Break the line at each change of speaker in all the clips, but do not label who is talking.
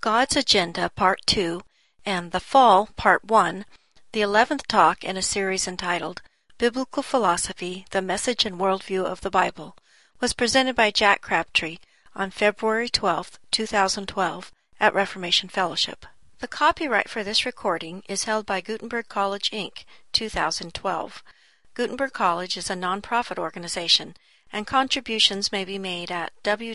God's Agenda Part 2 and The Fall Part 1, the 11th talk in a series entitled Biblical Philosophy, the Message and Worldview of the Bible, was presented by Jack Crabtree on February 12, 2012 at Reformation Fellowship. The copyright for this recording is held by Gutenberg College, Inc., 2012. Gutenberg College is a non-profit organization, and contributions may be made at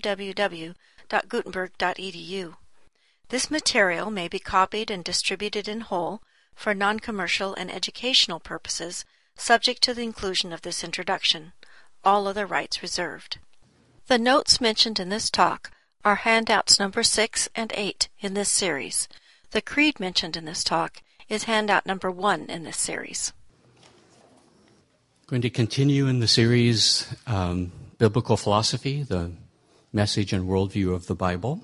www.gutenberg.edu. This material may be copied and distributed in whole for non-commercial and educational purposes, subject to the inclusion of this introduction. All other rights reserved. The notes mentioned in this talk are handouts number 6 and 8 in this series. The creed mentioned in this talk is handout number 1 in this series.
Going to continue in the series Biblical Philosophy, the Message and Worldview of the Bible.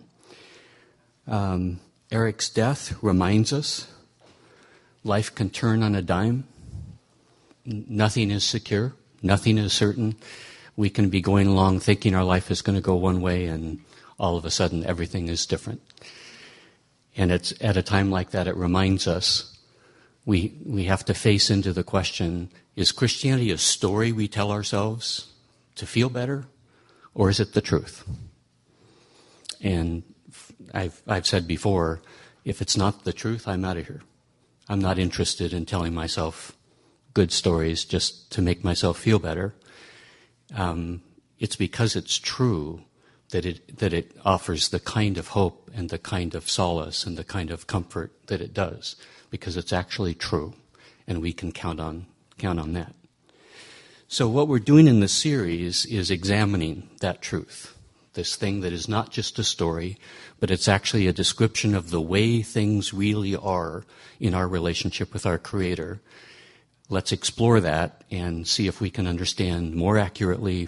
Eric's death reminds us life can turn on a dime. Nothing is secure. Nothing is certain. We can be going along thinking our life is going to go one way, and all of a sudden everything is different. And it's at a time like that, it reminds us we have to face into the question, is Christianity a story we tell ourselves to feel better, or is it the truth? And I've said before, if it's not the truth, I'm out of here. I'm not interested in telling myself good stories just to make myself feel better. It's because it's true that it offers the kind of hope and the kind of solace and the kind of comfort that it does, because it's actually true, and we can count on that. So what we're doing in this series is examining that truth, this thing that is not just a story, but it's actually a description of the way things really are in our relationship with our Creator. Let's explore that and see if we can understand more accurately,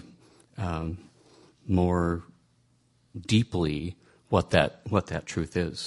more deeply what that truth is.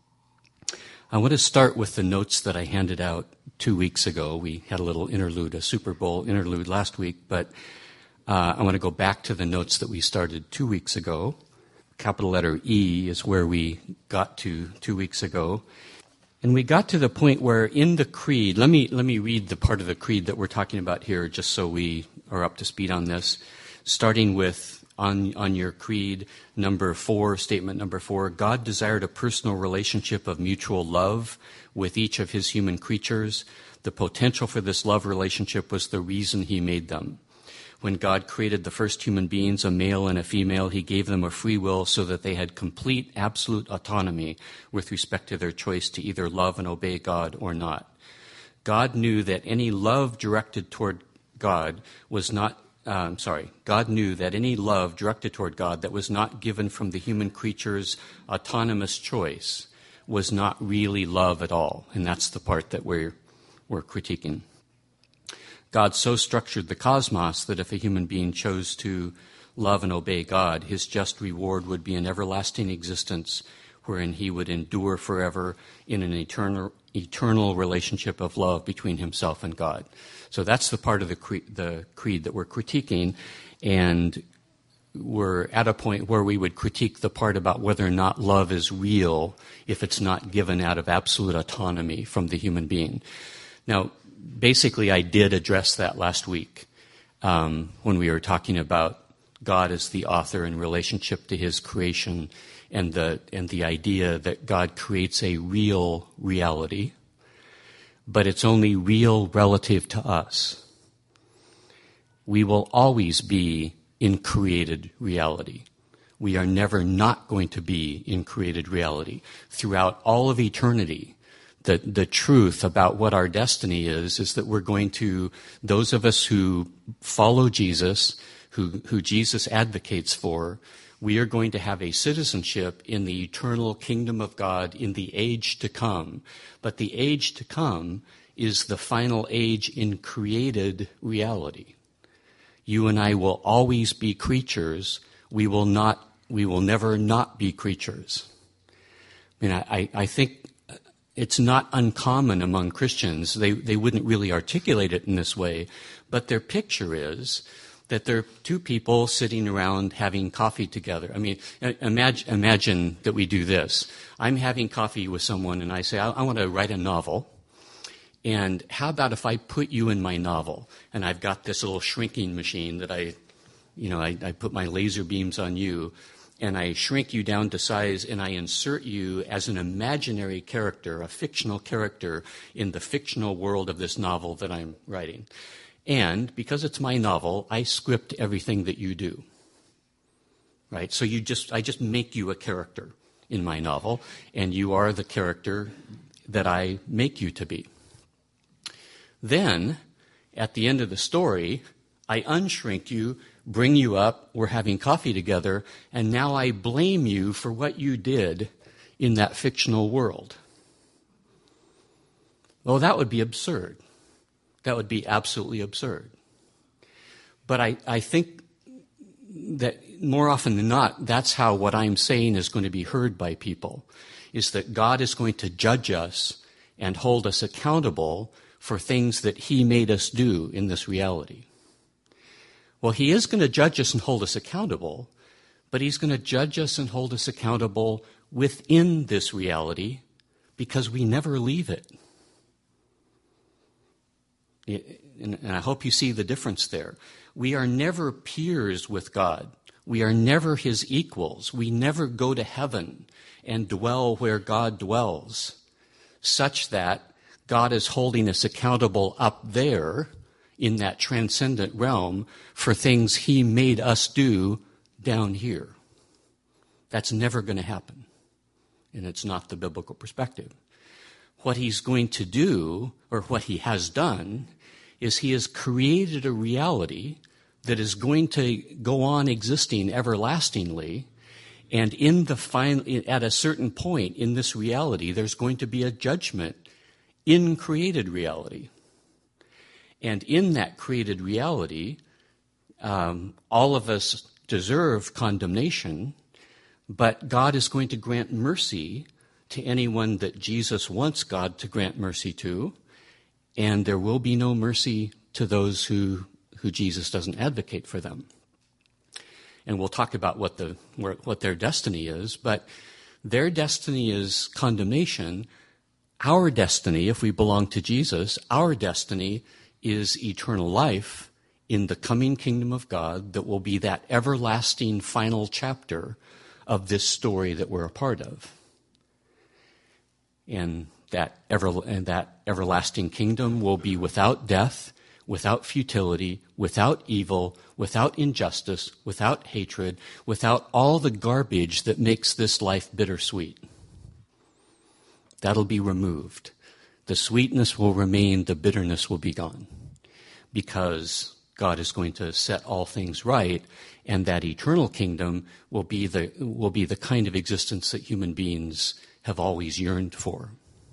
I want to start with the notes that I handed out 2 weeks ago. We had a little interlude, a Super Bowl interlude last week, but I want to go back to the notes that we started 2 weeks ago. Capital letter E is where we got to 2 weeks ago. And we got to the point where in the creed, let me read the part of the creed that we're talking about here, just so we are up to speed on this. Starting with, on your creed, number 4, statement number 4, God desired a personal relationship of mutual love with each of his human creatures. The potential for this love relationship was the reason he made them. When God created the first human beings, a male and a female, he gave them a free will so that they had complete, absolute autonomy with respect to their choice to either love and obey God or not. God knew that any love directed toward God was not God knew that any love directed toward God that was not given from the human creature's autonomous choice was not really love at all. And that's the part that we're critiquing. God so structured the cosmos that if a human being chose to love and obey God, his just reward would be an everlasting existence wherein he would endure forever in an eternal relationship of love between himself and God. So that's the part of the creed that we're critiquing, and we're at a point where we would critique the part about whether or not love is real if it's not given out of absolute autonomy from the human being. Now, basically, I did address that last week when we were talking about God as the author in relationship to his creation, and the idea that God creates a real reality, but it's only real relative to us. We will always be in created reality. We are never not going to be in created reality. Throughout all of eternity, the truth about what our destiny is that we're going to, those of us who follow Jesus, who Jesus advocates for, we are going to have a citizenship in the eternal kingdom of God in the age to come. But the age to come is the final age in created reality. You and I will always be creatures. We will never not be creatures. I mean, I think it's not uncommon among Christians. They wouldn't really articulate it in this way, but their picture is that there are two people sitting around having coffee together. I mean, imagine that we do this. I'm having coffee with someone and I say, I want to write a novel. And how about if I put you in my novel? And I've got this little shrinking machine that I put my laser beams on you, and I shrink you down to size, and I insert you as an imaginary character, a fictional character in the fictional world of this novel that I'm writing. And because it's my novel, I script everything that you do. Right? So I just make you a character in my novel, and you are the character that I make you to be. Then, at the end of the story, I unshrink you, bring you up, we're having coffee together, and now I blame you for what you did in that fictional world. Well, that would be absurd. That would be absolutely absurd. But I think that more often than not, that's how what I'm saying is going to be heard by people, is that God is going to judge us and hold us accountable for things that he made us do in this reality. Well, he is going to judge us and hold us accountable, but he's going to judge us and hold us accountable within this reality because we never leave it. And I hope you see the difference there. We are never peers with God. We are never his equals. We never go to heaven and dwell where God dwells, such that God is holding us accountable up there in that transcendent realm for things he made us do down here. That's never going to happen. And it's not the biblical perspective. What he's going to do, or what he has done, is he has created a reality that is going to go on existing everlastingly. And at a certain point in this reality, there's going to be a judgment in created reality. And in that created reality, all of us deserve condemnation, but God is going to grant mercy to anyone that Jesus wants God to grant mercy to, and there will be no mercy to those who Jesus doesn't advocate for them. And we'll talk about what their destiny is, but their destiny is condemnation. Our destiny, if we belong to Jesus, our destiny is eternal life in the coming kingdom of God that will be that everlasting final chapter of this story that we're a part of. And that everlasting kingdom will be without death, without futility, without evil, without injustice, without hatred, without all the garbage that makes this life bittersweet. That'll be removed. The sweetness will remain, the bitterness will be gone. Because God is going to set all things right, and that eternal kingdom will be the kind of existence that human beings have always yearned for.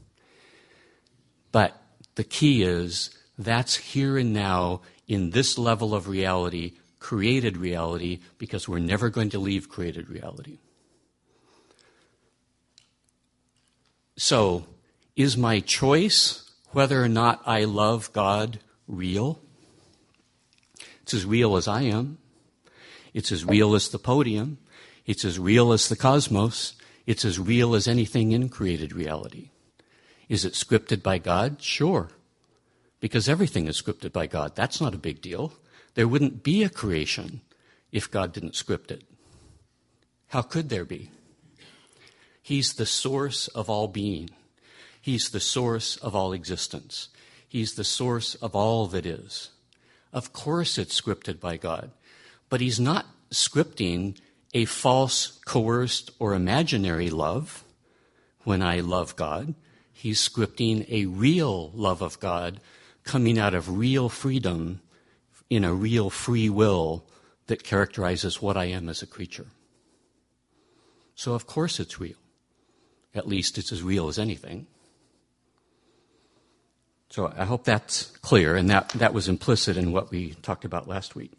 But the key is that's here and now in this level of reality, created reality, because we're never going to leave created reality. So, is my choice whether or not I love God real? It's as real as I am. It's as real as the podium. It's as real as the cosmos. It's as real as anything in created reality. Is it scripted by God? Sure. Because everything is scripted by God. That's not a big deal. There wouldn't be a creation if God didn't script it. How could there be? He's the source of all being. He's the source of all existence. He's the source of all that is. Of course it's scripted by God. But he's not scripting a false, coerced, or imaginary love when I love God. He's scripting a real love of God coming out of real freedom in a real free will that characterizes what I am as a creature. So of course it's real. At least it's as real as anything. So I hope that's clear, and that was implicit in what we talked about last week.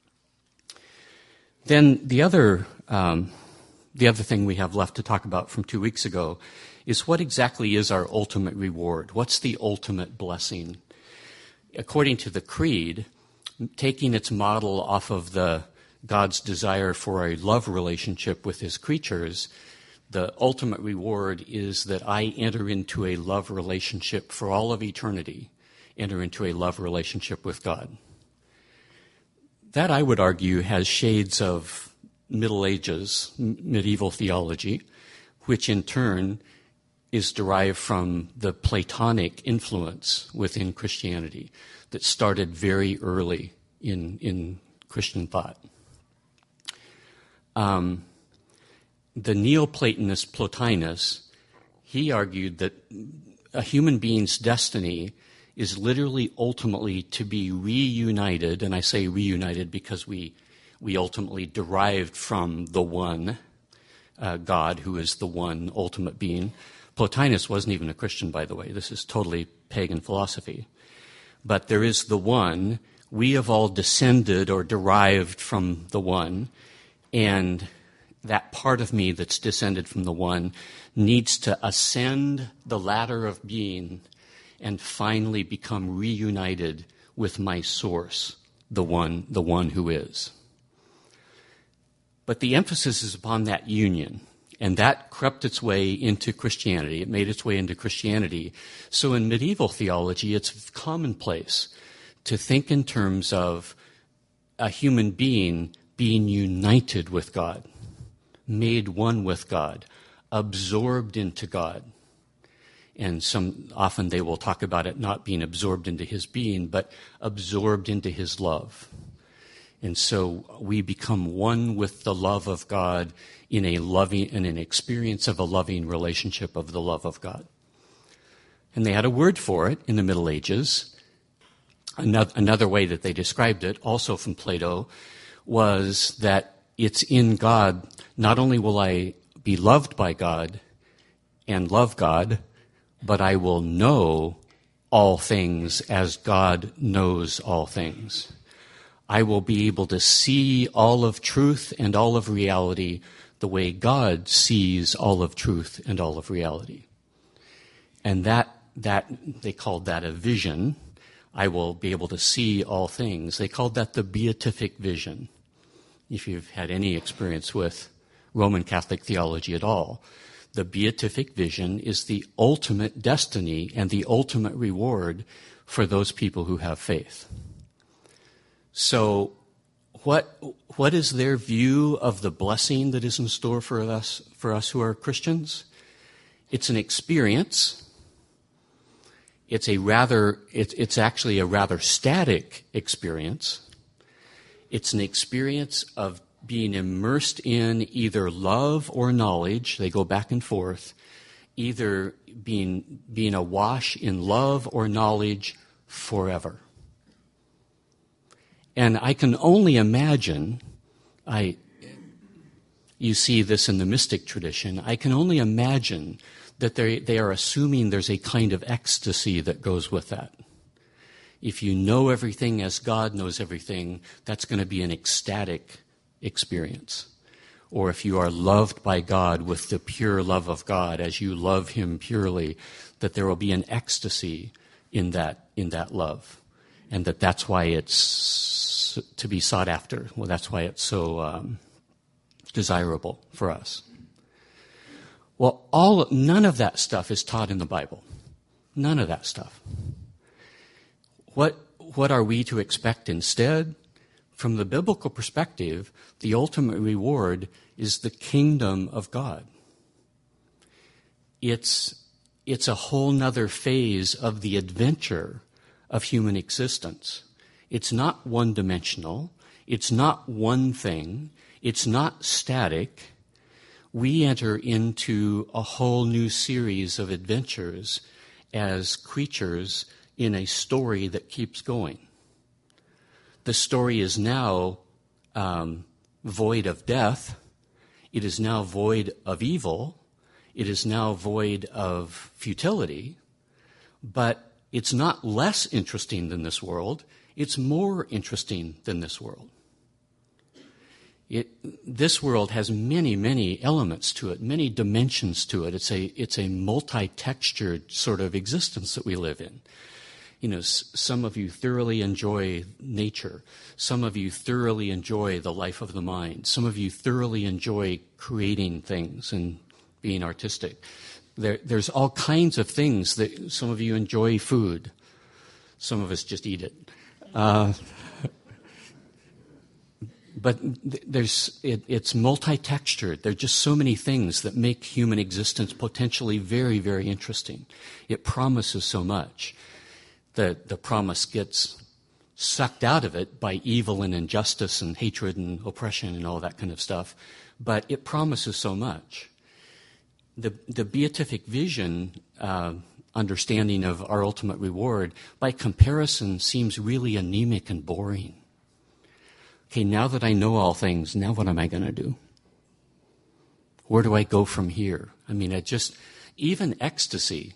Then the other thing we have left to talk about from 2 weeks ago is what exactly is our ultimate reward? What's the ultimate blessing? According to the Creed, taking its model off of the God's desire for a love relationship with his creatures, the ultimate reward is that I enter into a love relationship for all of eternity, enter into a love relationship with God. That, I would argue, has shades of Middle Ages, medieval theology, which in turn is derived from the Platonic influence within Christianity that started very early in Christian thought. The Neoplatonist Plotinus, he argued that a human being's destiny is literally ultimately to be reunited, and I say reunited because we ultimately derived from the one God, who is the one ultimate being. Plotinus wasn't even a Christian, by the way. This is totally pagan philosophy. But there is the one. We have all descended or derived from the one, and that part of me that's descended from the one needs to ascend the ladder of being and finally become reunited with my source, the one who is. But the emphasis is upon that union, and that crept its way into Christianity. It made its way into Christianity. So in medieval theology, it's commonplace to think in terms of a human being being united with God, made one with God, absorbed into God. And often they will talk about it not being absorbed into his being, but absorbed into his love. And so we become one with the love of God in an experience of a loving relationship of the love of God. And they had a word for it in the Middle Ages. Another way that they described it, also from Plato, was that it's in God. Not only will I be loved by God and love God, but I will know all things as God knows all things. I will be able to see all of truth and all of reality the way God sees all of truth and all of reality. And that they called that a vision. I will be able to see all things. They called that the beatific vision. If you've had any experience with Roman Catholic theology at all, the beatific vision is the ultimate destiny and the ultimate reward for those people who have faith. So what is their view of the blessing that is in store for us who are Christians? It's an experience. It's actually a rather static experience. It's an experience of being immersed in either love or knowledge. They go back and forth. Either being awash in love or knowledge forever. And I can only imagine, you see this in the mystic tradition, I can only imagine that they are assuming there's a kind of ecstasy that goes with that. If you know everything as God knows everything, that's going to be an ecstatic experience. Or if you are loved by God with the pure love of God as you love him purely, that there will be an ecstasy in that love. And that's why it's to be sought after. Well, that's why it's so desirable for us. Well, none of that stuff is taught in the Bible. None of that stuff. What are we to expect instead? From the biblical perspective, the ultimate reward is the kingdom of God. It's a whole nother phase of the adventure of human existence. It's not one-dimensional. It's not one thing. It's not static. We enter into a whole new series of adventures as creatures in a story that keeps going. The story is now void of death. It is now void of evil. It is now void of futility. But it's not less interesting than this world. It's more interesting than this world. This world has many, many elements to it, many dimensions to it. It's a multi-textured sort of existence that we live in. Some of you thoroughly enjoy nature. Some of you thoroughly enjoy the life of the mind. Some of you thoroughly enjoy creating things and being artistic. There's all kinds of things that some of you enjoy food. Some of us just eat it. But it's multi-textured. There are just so many things that make human existence potentially very, very interesting. It promises so much. The promise gets sucked out of it by evil and injustice and hatred and oppression and all that kind of stuff. But it promises so much. The beatific vision understanding of our ultimate reward, by comparison, seems really anemic and boring. Okay, now that I know all things, now what am I going to do? Where do I go from here? Even ecstasy.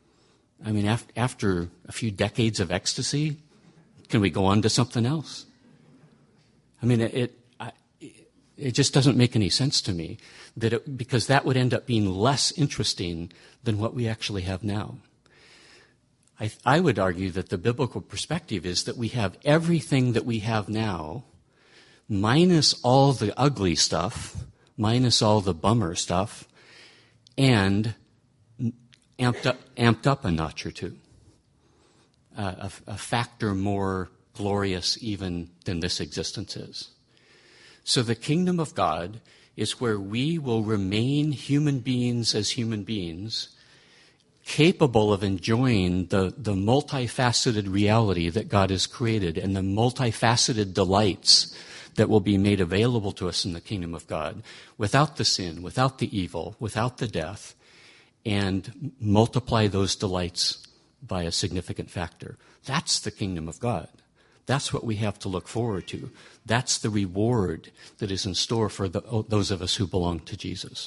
After a few decades of ecstasy, can we go on to something else? It just doesn't make any sense to me because that would end up being less interesting than what we actually have now. I would argue that the biblical perspective is that we have everything that we have now, minus all the ugly stuff, minus all the bummer stuff, and amped up a notch or two. A factor more glorious even than this existence is. So the kingdom of God is where we will remain human beings as human beings, capable of enjoying the multifaceted reality that God has created and the multifaceted delights that will be made available to us in the kingdom of God, without the sin, without the evil, without the death, and multiply those delights by a significant factor. That's the kingdom of God. That's what we have to look forward to. That's the reward that is in store for those of us who belong to Jesus.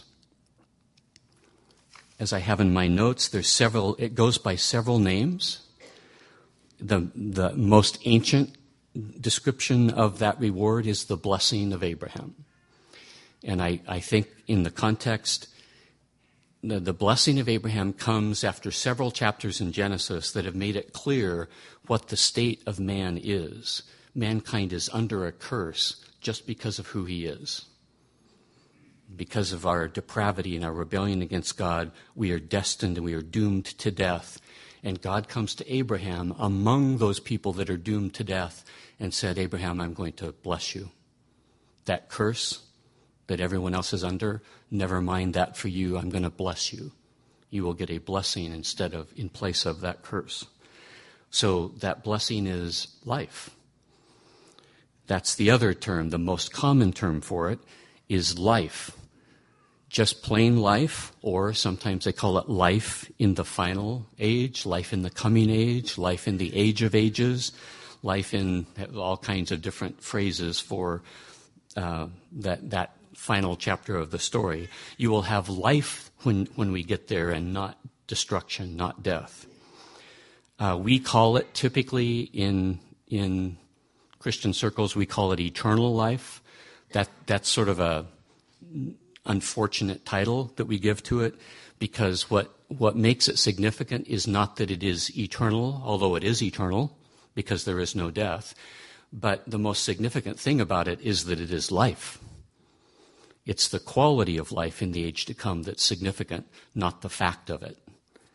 As I have in my notes, it goes by several names. The most ancient description of that reward is the blessing of Abraham. And I think in the context, the blessing of Abraham comes after several chapters in Genesis that have made it clear what the state of man is. Mankind is under a curse just because of who he is. Because of our depravity and our rebellion against God, we are destined and we are doomed to death. And God comes to Abraham among those people that are doomed to death and said, Abraham, I'm going to bless you. That curse that everyone else is under, never mind that for you. I'm going to bless you. You will get a blessing in place of that curse. So that blessing is life. That's the other term. The most common term for it is life. Just plain life, or sometimes they call it life in the final age, life in the coming age, life in the age of ages, life in all kinds of different phrases for that final chapter of the story. You will have life when we get there, and not destruction, not death. We call it typically in Christian circles, we call it eternal life. That's sort of a unfortunate title that we give to it, because what makes it significant is not that it is eternal, although it is eternal, because there is no death. But the most significant thing about it is that it is life. It's the quality of life in the age to come that's significant, not the fact of it.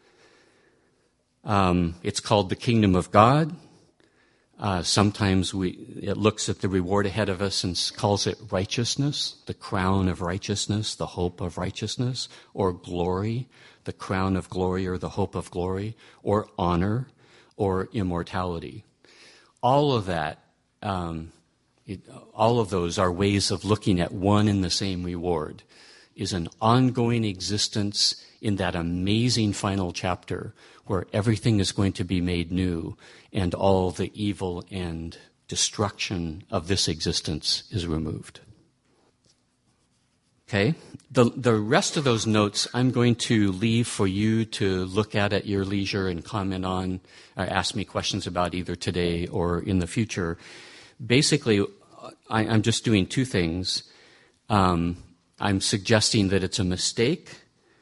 It's called the kingdom of God. Sometimes it looks at the reward ahead of us and calls it righteousness, the crown of righteousness, the hope of righteousness, or glory, the crown of glory or the hope of glory, or honor, or immortality. All of that, all of those are ways of looking at one and the same reward, is an ongoing existence in that amazing final chapter where everything is going to be made new and all the evil and destruction of this existence is removed. Okay? The rest of those notes I'm going to leave for you to look at your leisure and comment on, ask me questions about either today or in the future. Basically, I'm just doing two things. I'm suggesting that it's a mistake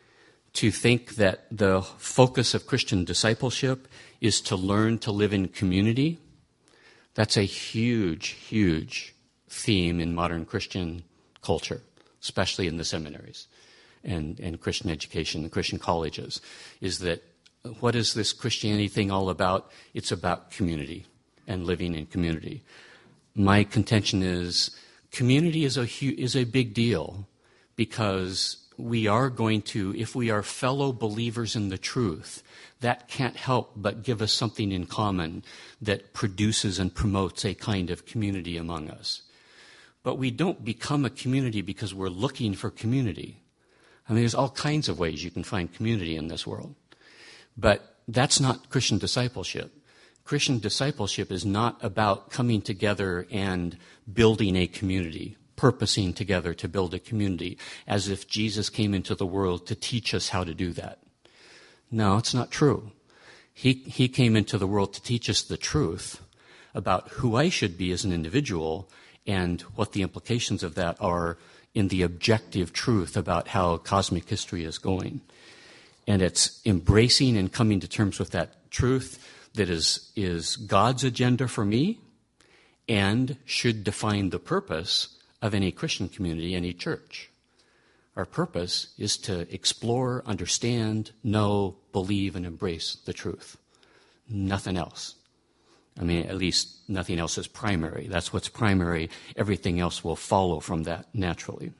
to think that the focus of Christian discipleship is to learn to live in community. That's a huge, huge theme in modern Christian culture, especially in the seminaries and Christian education, the Christian colleges, is that what is this Christianity thing all about? It's about community and living in community. My contention is community is a big deal, because we are going to, if we are fellow believers in the truth, that can't help but give us something in common that produces and promotes a kind of community among us. But we don't become a community because we're looking for community. I mean, there's all kinds of ways you can find community in this world. But that's not Christian discipleship. Christian discipleship is not about coming together and building a community, purposing together to build a community, as if Jesus came into the world to teach us how to do that. No, it's not true. He came into the world to teach us the truth about who I should be as an individual and what the implications of that are in the objective truth about how cosmic history is going. And it's embracing and coming to terms with that truth that is God's agenda for me and should define the purpose of any Christian community, any church. Our purpose is to explore, understand, know, believe, and embrace the truth. Nothing else. I mean, at least nothing else is primary. That's what's primary. Everything else will follow from that naturally.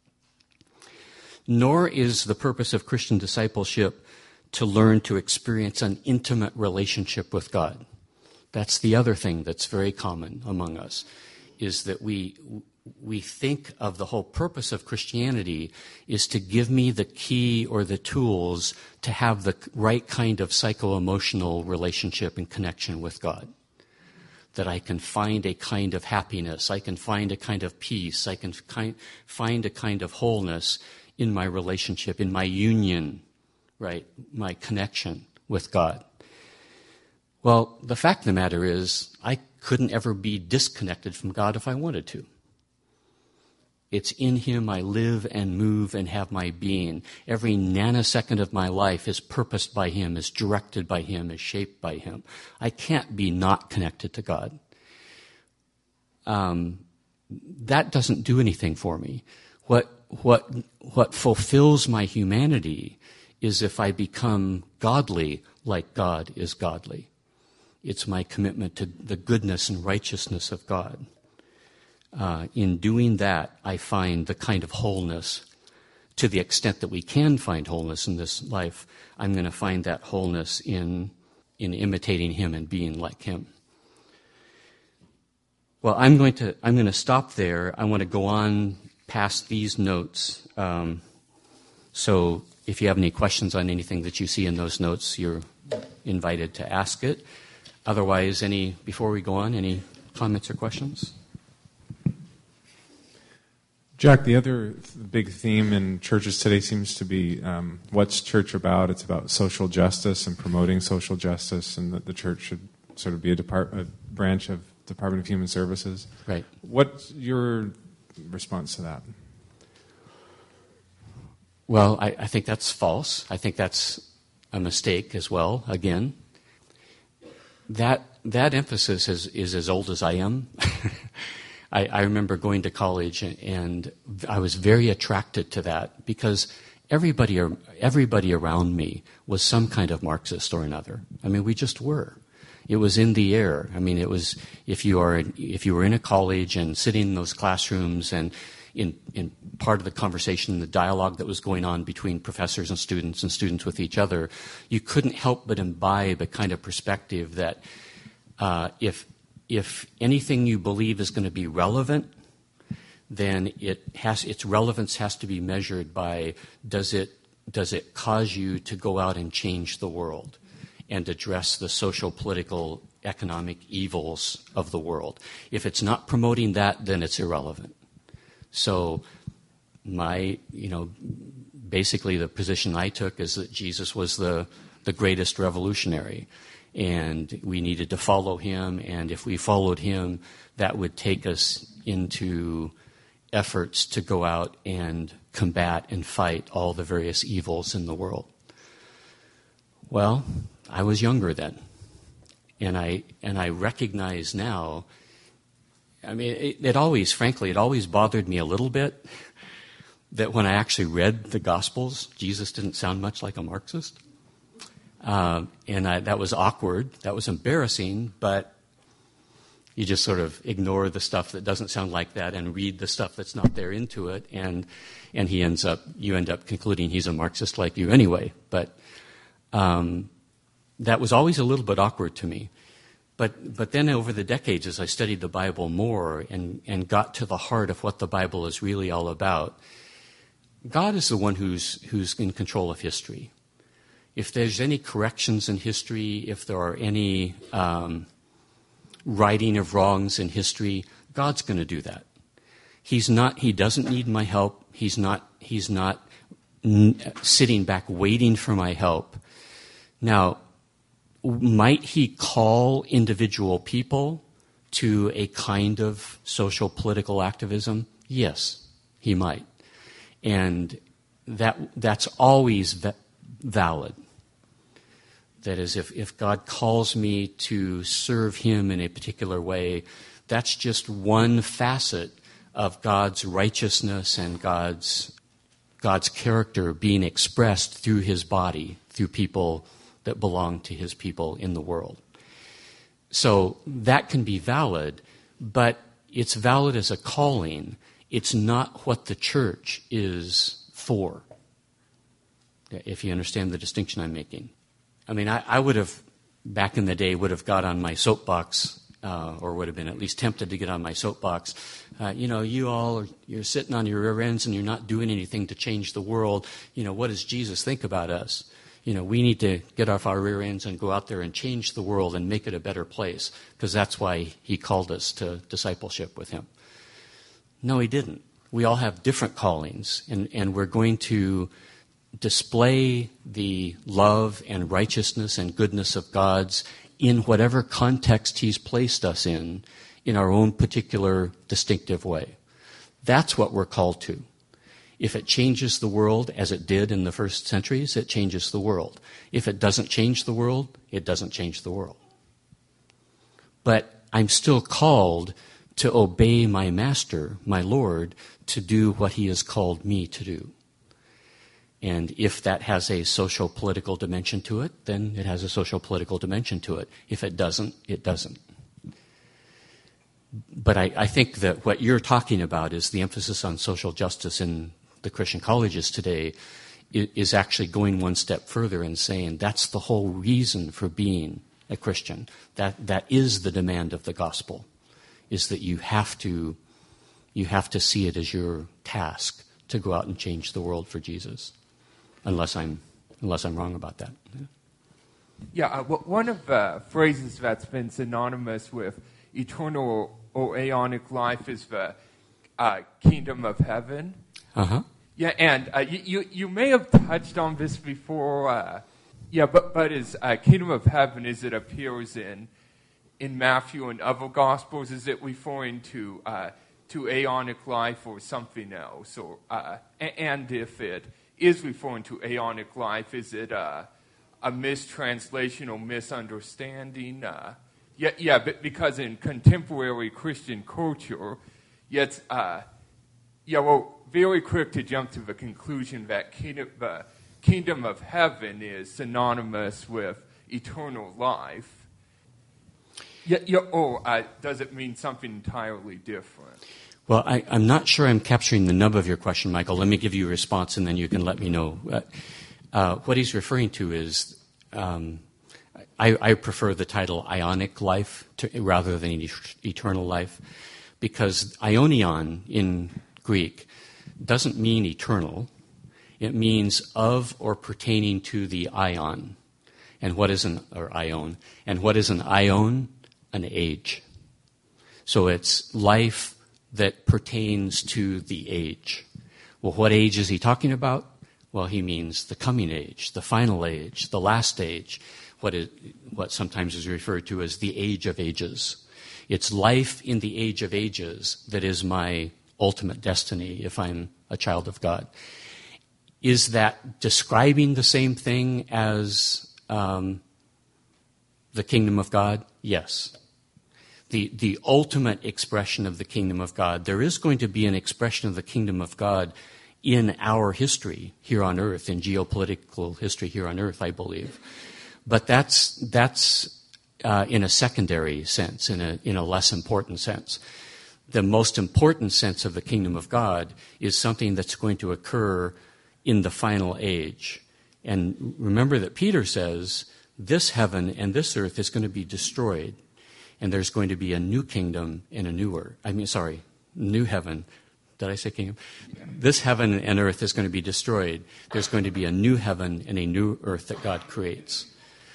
Nor is the purpose of Christian discipleship to learn to experience an intimate relationship with God. That's the other thing that's very common among us, is that we think of the whole purpose of Christianity is to give me the key or the tools to have the right kind of psycho-emotional relationship and connection with God. That I can find a kind of happiness, I can find a kind of peace, I can find a kind of wholeness in my relationship, in my union, right, my connection with God. Well, the fact of the matter is, I couldn't ever be disconnected from God if I wanted to. It's in Him I live and move and have my being. Every nanosecond of my life is purposed by Him, is directed by Him, is shaped by Him. I can't be not connected to God. That doesn't do anything for me. What fulfills my humanity is if I become godly like God is godly. It's my commitment to the goodness and righteousness of God. In doing that, I find the kind of wholeness, to the extent that we can find wholeness in this life. I'm going to find that wholeness in imitating Him and being like Him. Well, I'm going to stop there. I want to go on past these notes. So if you have any questions on anything that you see in those notes, you're invited to ask it. Otherwise, before we go on, any comments or questions?
Jack, the other big theme in churches today seems to be what's church about? It's about social justice and promoting social justice, and that the church should sort of be a branch of Department of Human Services.
Right.
What's your response to that?
Well, I think that's false. I think that's a mistake as well, again. That emphasis is as old as I am. I remember going to college, and I was very attracted to that because everybody around me was some kind of Marxist or another. I mean, we just were. It was in the air. I mean, it was if you were in a college and sitting in those classrooms and in part of the conversation, the dialogue that was going on between professors and students with each other, you couldn't help but imbibe a kind of perspective that if anything you believe is going to be relevant, then its relevance has to be measured by does it cause you to go out and change the world and address the social, political, economic evils of the world. If it's not promoting that, then it's irrelevant. So basically the position I took is that Jesus was the greatest revolutionary, and we needed to follow Him, and if we followed Him, that would take us into efforts to go out and combat and fight all the various evils in the world? Well, I was younger then, and I recognize now. I mean, it always bothered me a little bit that when I actually read the Gospels, Jesus didn't sound much like a Marxist. That was awkward. That was embarrassing, but you just sort of ignore the stuff that doesn't sound like that and read the stuff that's not there into it, and you end up concluding he's a Marxist like you anyway. But that was always a little bit awkward to me. But then over the decades, as I studied the Bible more and got to the heart of what the Bible is really all about, God is the one who's in control of history. If there's any corrections in history, if there are any righting of wrongs in history, God's going to do that. He doesn't need my help. He's not sitting back waiting for my help. Now, might he call individual people to a kind of social political activism? Yes, he might. And that's always valid. That is, if God calls me to serve him in a particular way, that's just one facet of God's righteousness and God's character being expressed through his body, through people that belong to his people in the world. So that can be valid, but it's valid as a calling. It's not what the church is for, if you understand the distinction I'm making. I mean, I would have, back in the day, would have got on my soapbox, or would have been at least tempted to get on my soapbox. You're sitting on your rear ends and you're not doing anything to change the world. What does Jesus think about us? We need to get off our rear ends and go out there and change the world and make it a better place, because that's why he called us to discipleship with him. No, he didn't. We all have different callings, and we're going to display the love and righteousness and goodness of God's in whatever context he's placed us in our own particular distinctive way. That's what we're called to. If it changes the world, as it did in the first centuries, it changes the world. If it doesn't change the world, it doesn't change the world. But I'm still called to obey my master, my Lord, to do what he has called me to do. And if that has a social political dimension to it, then it has a social political dimension to it. If it doesn't, it doesn't. But I think that what you're talking about is the emphasis on social justice in the Christian colleges today is actually going one step further and saying that's the whole reason for being a Christian. That is the demand of the gospel, is that you have to see it as your task to go out and change the world for Jesus. Unless I'm wrong about that.
Yeah, one of the phrases that's been synonymous with eternal or aeonic life is the kingdom of heaven.
Uh-huh.
Yeah, and you may have touched on this before. But is kingdom of heaven, as it appears in Matthew and other gospels, is it referring to aeonic life or something else? Or and if it is referring to aeonic life, is it a mistranslation or misunderstanding? Because in contemporary Christian culture, we're very quick to jump to the conclusion that the kingdom of heaven is synonymous with eternal life. Or does it mean something entirely different?
Well, I'm not sure I'm capturing the nub of your question, Michael. Let me give you a response, and then you can let me know. What he's referring to is, I prefer the title ionic life rather than eternal life, because ionion in Greek doesn't mean eternal. It means of or pertaining to the ion. And what is ion? And what is an ion? An age. So it's life that pertains to the age. Well, what age is he talking about? Well, he means the coming age, the final age, the last age, what sometimes is referred to as the age of ages. It's life in the age of ages that is my ultimate destiny if I'm a child of God. Is that describing the same thing as the kingdom of God? Yes. The ultimate expression of the kingdom of God. There is going to be an expression of the kingdom of God in our history here on earth, in geopolitical history here on earth, I believe. But that's in a secondary sense, in a less important sense. The most important sense of the kingdom of God is something that's going to occur in the final age. And remember that Peter says this heaven and this earth is going to be destroyed, and there's going to be a new kingdom and a new earth. New heaven. Did I say kingdom? This heaven and earth is going to be destroyed. There's going to be a new heaven and a new earth that God creates.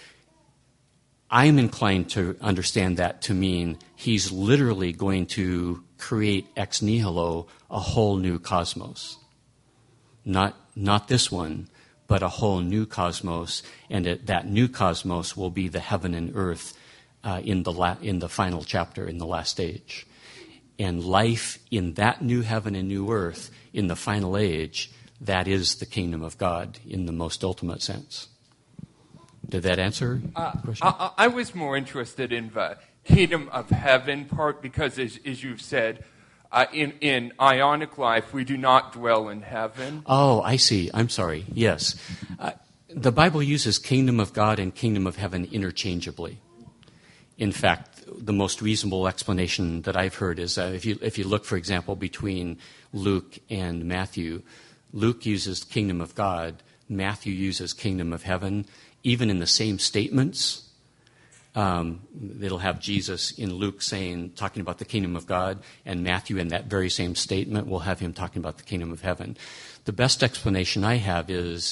I'm inclined to understand that to mean he's literally going to create ex nihilo a whole new cosmos. Not this one, but a whole new cosmos, and that new cosmos will be the heaven and earth in the final chapter, in the last age. And life in that new heaven and new earth in the final age, that is the kingdom of God in the most ultimate sense. Did that answer the question?
I was more interested in the kingdom of heaven part because, as you've said, in Ionic life, we do not dwell in heaven.
Oh, I see. I'm sorry. Yes. The Bible uses kingdom of God and kingdom of heaven interchangeably. In fact, the most reasonable explanation that I've heard is that if you look, for example, between Luke and Matthew, Luke uses kingdom of God, Matthew uses kingdom of heaven, even in the same statements. It'll have Jesus in Luke talking about the kingdom of God, and Matthew in that very same statement will have him talking about the kingdom of heaven. The best explanation I have is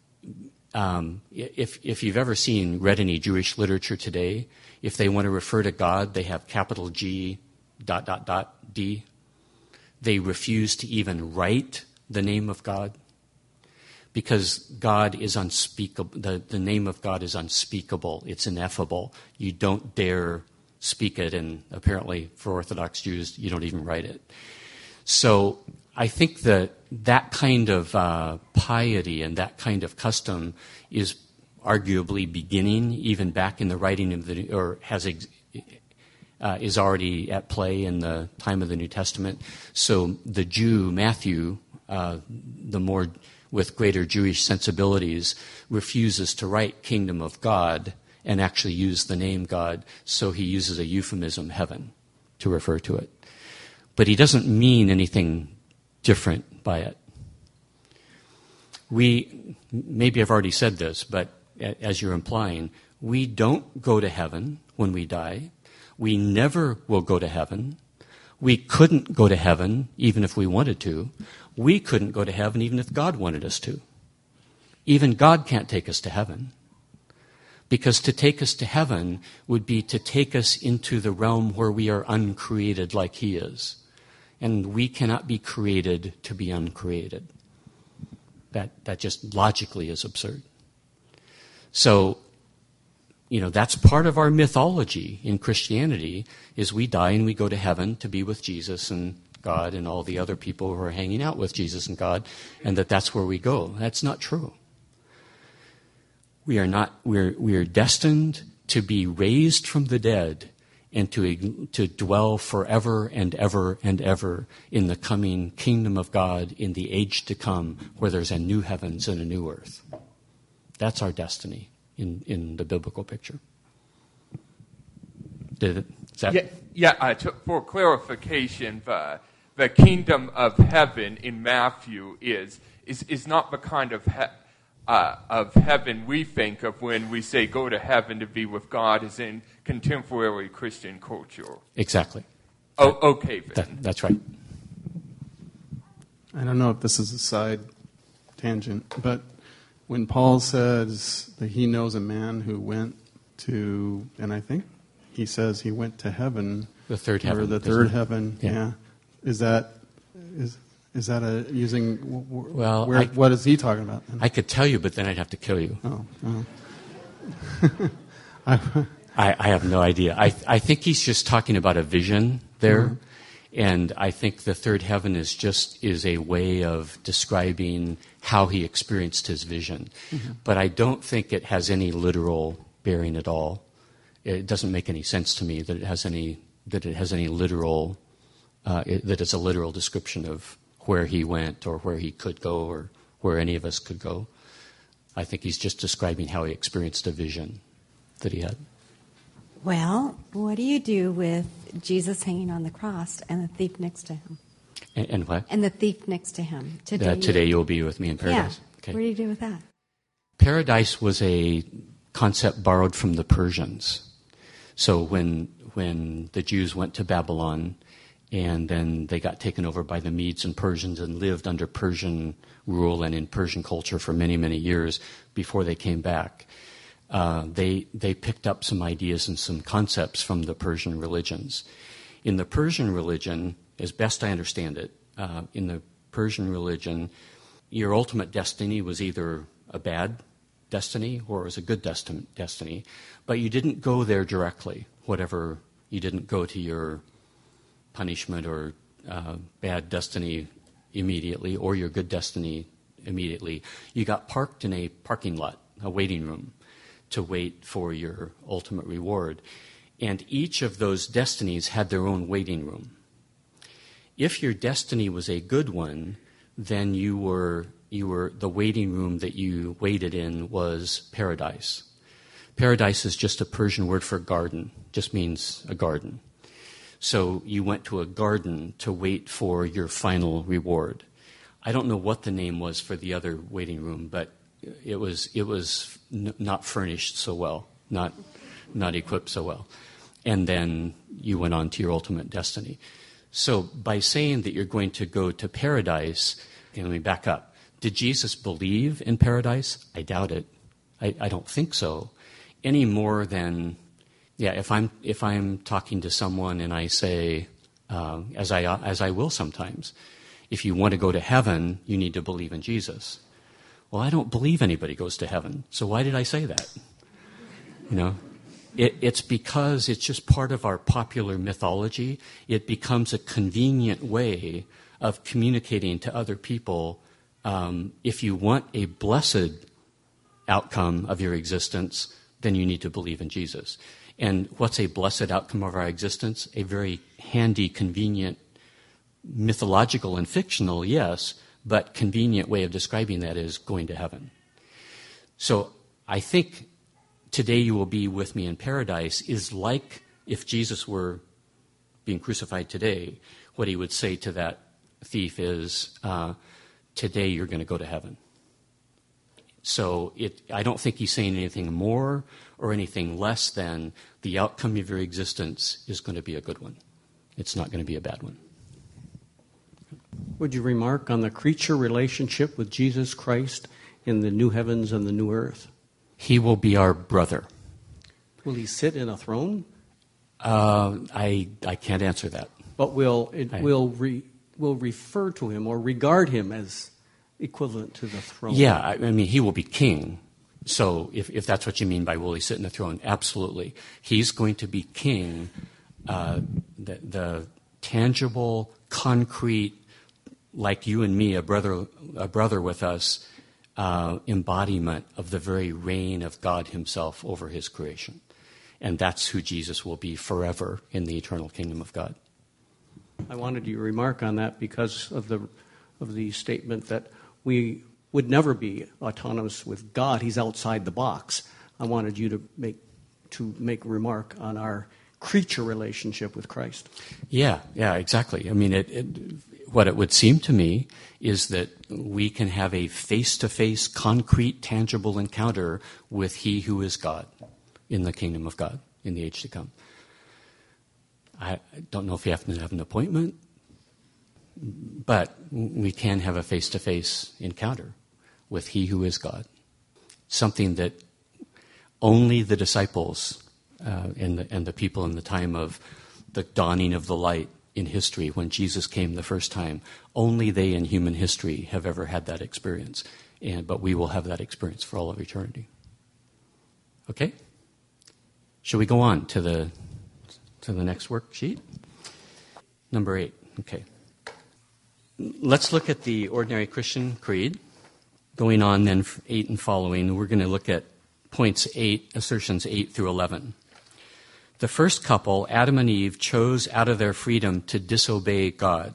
if you've ever read any Jewish literature today, if they want to refer to God, they have capital G ... D. They refuse to even write the name of God because God is unspeakable. The name of God is unspeakable. It's ineffable. You don't dare speak it, and apparently for Orthodox Jews, you don't even write it. So I think that kind of piety and that kind of custom is arguably beginning even back in the writing of is already at play in the time of the New Testament. So the Jew, Matthew, the more with greater Jewish sensibilities, refuses to write kingdom of God and actually use the name God, so he uses a euphemism, heaven, to refer to it. But he doesn't mean anything different by it. Maybe I've already said this, but as you're implying, we don't go to heaven when we die. We never will go to heaven. We couldn't go to heaven even if we wanted to. We couldn't go to heaven even if God wanted us to. Even God can't take us to heaven. Because to take us to heaven would be to take us into the realm where we are uncreated like he is. And we cannot be created to be uncreated. That just logically is absurd. So, that's part of our mythology in Christianity, is we die and we go to heaven to be with Jesus and God and all the other people who are hanging out with Jesus and God, and that's where we go. That's not true. We are destined to be raised from the dead and to dwell forever and ever and ever in the coming kingdom of God in the age to come, where there's a new heavens and a new earth. That's our destiny in the biblical picture.
For clarification, the kingdom of heaven in Matthew is not the kind of heaven we think of when we say go to heaven to be with God, as in contemporary Christian culture.
Exactly.
Okay.
That's right.
I don't know if this is a side tangent, but when Paul says that he knows a man who went to, and I think he says he went to heaven.
The third heaven.
Or the third heaven,
yeah.
Is that a using,
well,
what is he talking about?
I could tell you, but then I'd have to kill you.
Oh.
I have no idea. I think he's just talking about a vision there. Mm-hmm. And I think the third heaven is a way of describing how he experienced his vision. Mm-hmm. But I don't think it has any literal bearing at all. It doesn't make any sense to me that it has any literal, that it's a literal description of where he went or where he could go or where any of us could go. I think he's just describing how he experienced a vision that he had.
Well, what do you do with Jesus hanging on the cross and the thief next to him?
And what?
And the thief next to him.
Today you'll be with me in paradise.
Yeah.
Okay.
What do you do with that?
Paradise was a concept borrowed from the Persians. So when the Jews went to Babylon and then they got taken over by the Medes and Persians and lived under Persian rule and in Persian culture for many, many years before they came back, they picked up some ideas and some concepts from the Persian religions. In the Persian religion, as best I understand it, in the Persian religion, your ultimate destiny was either a bad destiny or it was a good destiny, but you didn't go there directly. You didn't go to your punishment or bad destiny immediately or your good destiny immediately. You got parked in a parking lot, a waiting room, to wait for your ultimate reward. And each of those destinies had their own waiting room. If your destiny was a good one, then you were the waiting room that you waited in was paradise. Paradise is just a Persian word for garden, just means a garden. So you went to a garden to wait for your final reward. I don't know what the name was for the other waiting room, but it was not furnished so well, not equipped so well. And then you went on to your ultimate destiny. So by saying that you're going to go to paradise, okay, let me back up. Did Jesus believe in paradise? I doubt it. I don't think so. Any more than, if I'm talking to someone and I say, as I will sometimes, if you want to go to heaven, you need to believe in Jesus. Well, I don't believe anybody goes to heaven, so why did I say that? It's because it's just part of our popular mythology. It becomes a convenient way of communicating to other people. If you want a blessed outcome of your existence, then you need to believe in Jesus. And what's a blessed outcome of our existence? A very handy, convenient, mythological and fictional, yes, but convenient way of describing that is going to heaven. So I think today you will be with me in paradise is like if Jesus were being crucified today, what he would say to that thief is, today you're going to go to heaven. So I don't think he's saying anything more or anything less than the outcome of your existence is going to be a good one. It's not going to be a bad one.
Would you remark on the creature relationship with Jesus Christ in the new heavens and the new earth?
He will be our brother.
Will he sit in a throne?
I can't answer that.
But we'll refer to him or regard him as equivalent to the throne.
Yeah, I mean, he will be king. So if that's what you mean by will he sit in the throne, absolutely. He's going to be king, the tangible, concrete, like you and me, a brother with us, embodiment of the very reign of God himself over his creation. And that's who Jesus will be forever in the eternal kingdom of God.
I wanted you to remark on that because of the statement that we would never be autonomous with God. He's outside the box. I wanted you to make a remark on our creature relationship with Christ.
Yeah, exactly. I mean, what it would seem to me is that we can have a face-to-face, concrete, tangible encounter with He who is God in the kingdom of God in the age to come. I don't know if you have to have an appointment, but we can have a face-to-face encounter with He who is God. Something that only the disciples and the people in the time of the dawning of the light in history, when Jesus came the first time, only they in human history have ever had that experience. But we will have that experience for all of eternity. Okay? Shall we go on to the next worksheet? Number 8. Okay. Let's look at the ordinary Christian creed. Going on then, 8 and following, we're going to look at assertions 8 through 11. The first couple, Adam and Eve, chose out of their freedom to disobey God.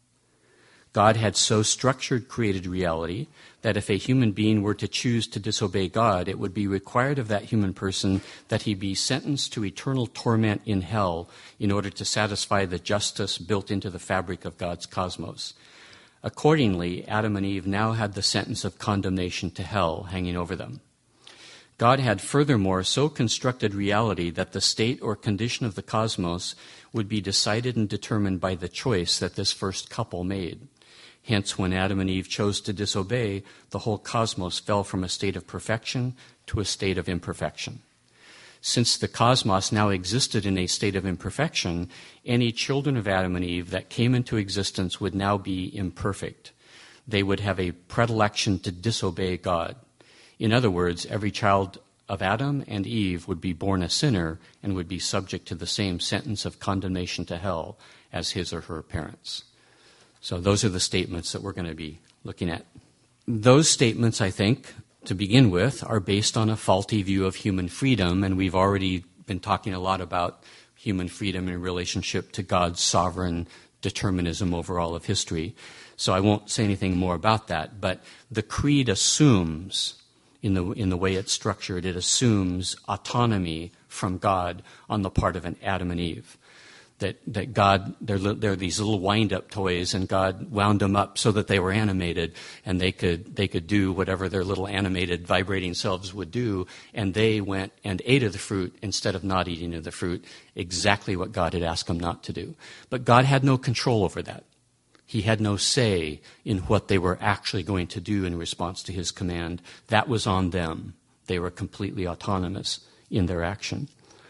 God had so structured created reality that if a human being were to choose to disobey God, it would be required of that human person that he be sentenced to eternal torment in hell in order to satisfy the justice built into the fabric of God's cosmos. Accordingly, Adam and Eve now had the sentence of condemnation to hell hanging over them. God had furthermore so constructed reality that the state or condition of the cosmos would be decided and determined by the choice that this first couple made. Hence, when Adam and Eve chose to disobey, the whole cosmos fell from a state of perfection to a state of imperfection. Since the cosmos now existed in a state of imperfection, any children of Adam and Eve that came into existence would now be imperfect. They would have a predilection to disobey God. In other words, every child of Adam and Eve would be born a sinner and would be subject to the same sentence of condemnation to hell as his or her parents. So those are the statements that we're going to be looking at. Those statements, I think, to begin with, are based on a faulty view of human freedom, and we've already been talking a lot about human freedom in relationship to God's sovereign determinism over all of history. So I won't say anything more about that, but the creed assumes, in the way it's structured, it assumes autonomy from God on the part of an Adam and Eve. That God, they're these little wind-up toys, and God wound them up so that they were animated, and they could do whatever their little animated, vibrating selves would do, and they went and ate of the fruit instead of not eating of the fruit, exactly what God had asked them not to do. But God had no control over that. He had no say in what they were actually going to do in response to his command. That was on them. They were completely autonomous in their action.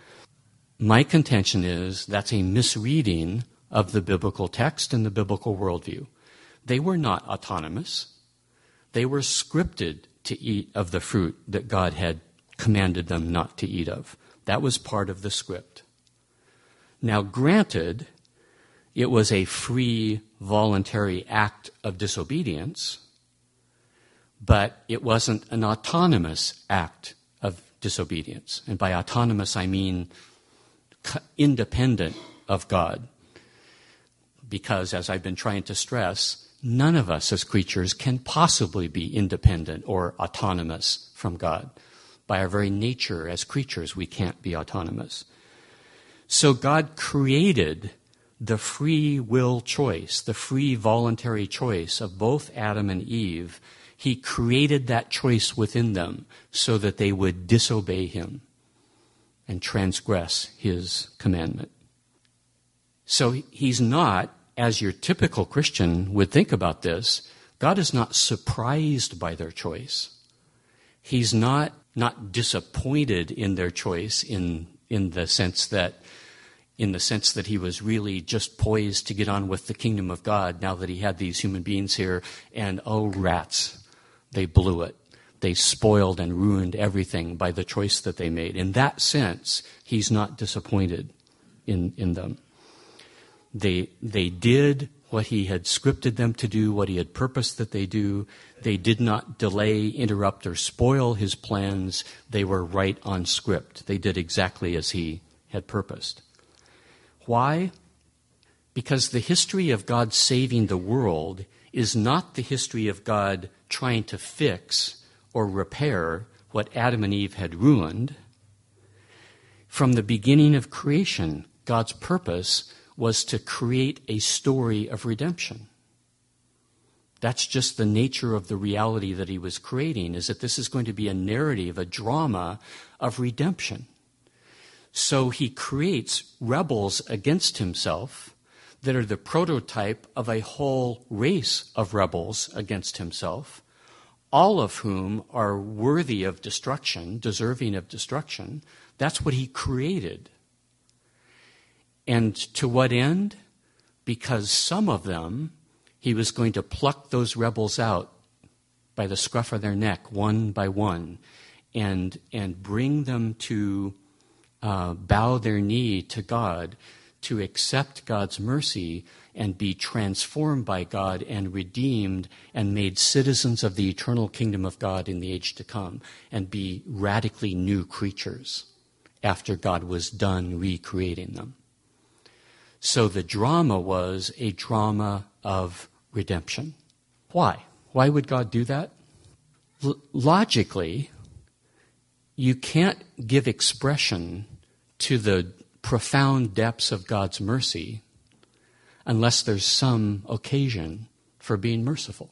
My contention is that's a misreading of the biblical text and the biblical worldview. They were not autonomous. They were scripted to eat of the fruit that God had commanded them not to eat of. That was part of the script. Now, granted, it was a free, voluntary act of disobedience, but it wasn't an autonomous act of disobedience. And by autonomous, I mean independent of God. Because, as I've been trying to stress, none of us as creatures can possibly be independent or autonomous from God. By our very nature as creatures, we can't be autonomous. So God created the free will choice, the free voluntary choice of both Adam and Eve. He created that choice within them so that they would disobey him and transgress his commandment. So he's not, as your typical Christian would think about this, God is not surprised by their choice. He's not disappointed in their choice in the sense that he was really just poised to get on with the kingdom of God now that he had these human beings here, and oh rats, they blew it. They spoiled and ruined everything by the choice that they made. In that sense, he's not disappointed in them. They did what he had scripted them to do, what he had purposed that they do. They did not delay, interrupt, or spoil his plans. They were right on script. They did exactly as he had purposed. Why? Because the history of God saving the world is not the history of God trying to fix or repair what Adam and Eve had ruined. From the beginning of creation, God's purpose was to create a story of redemption. That's just the nature of the reality that he was creating, is that this is going to be a narrative, a drama of redemption. So he creates rebels against himself that are the prototype of a whole race of rebels against himself, all of whom are worthy of destruction, deserving of destruction. That's what he created. And to what end? Because some of them, he was going to pluck those rebels out by the scruff of their neck, one by one, and bring them to bow their knee to God, to accept God's mercy and be transformed by God and redeemed and made citizens of the eternal kingdom of God in the age to come and be radically new creatures after God was done recreating them. So the drama was a drama of redemption. Why? Why would God do that? Logically, you can't give expression to the profound depths of God's mercy unless there's some occasion for being merciful.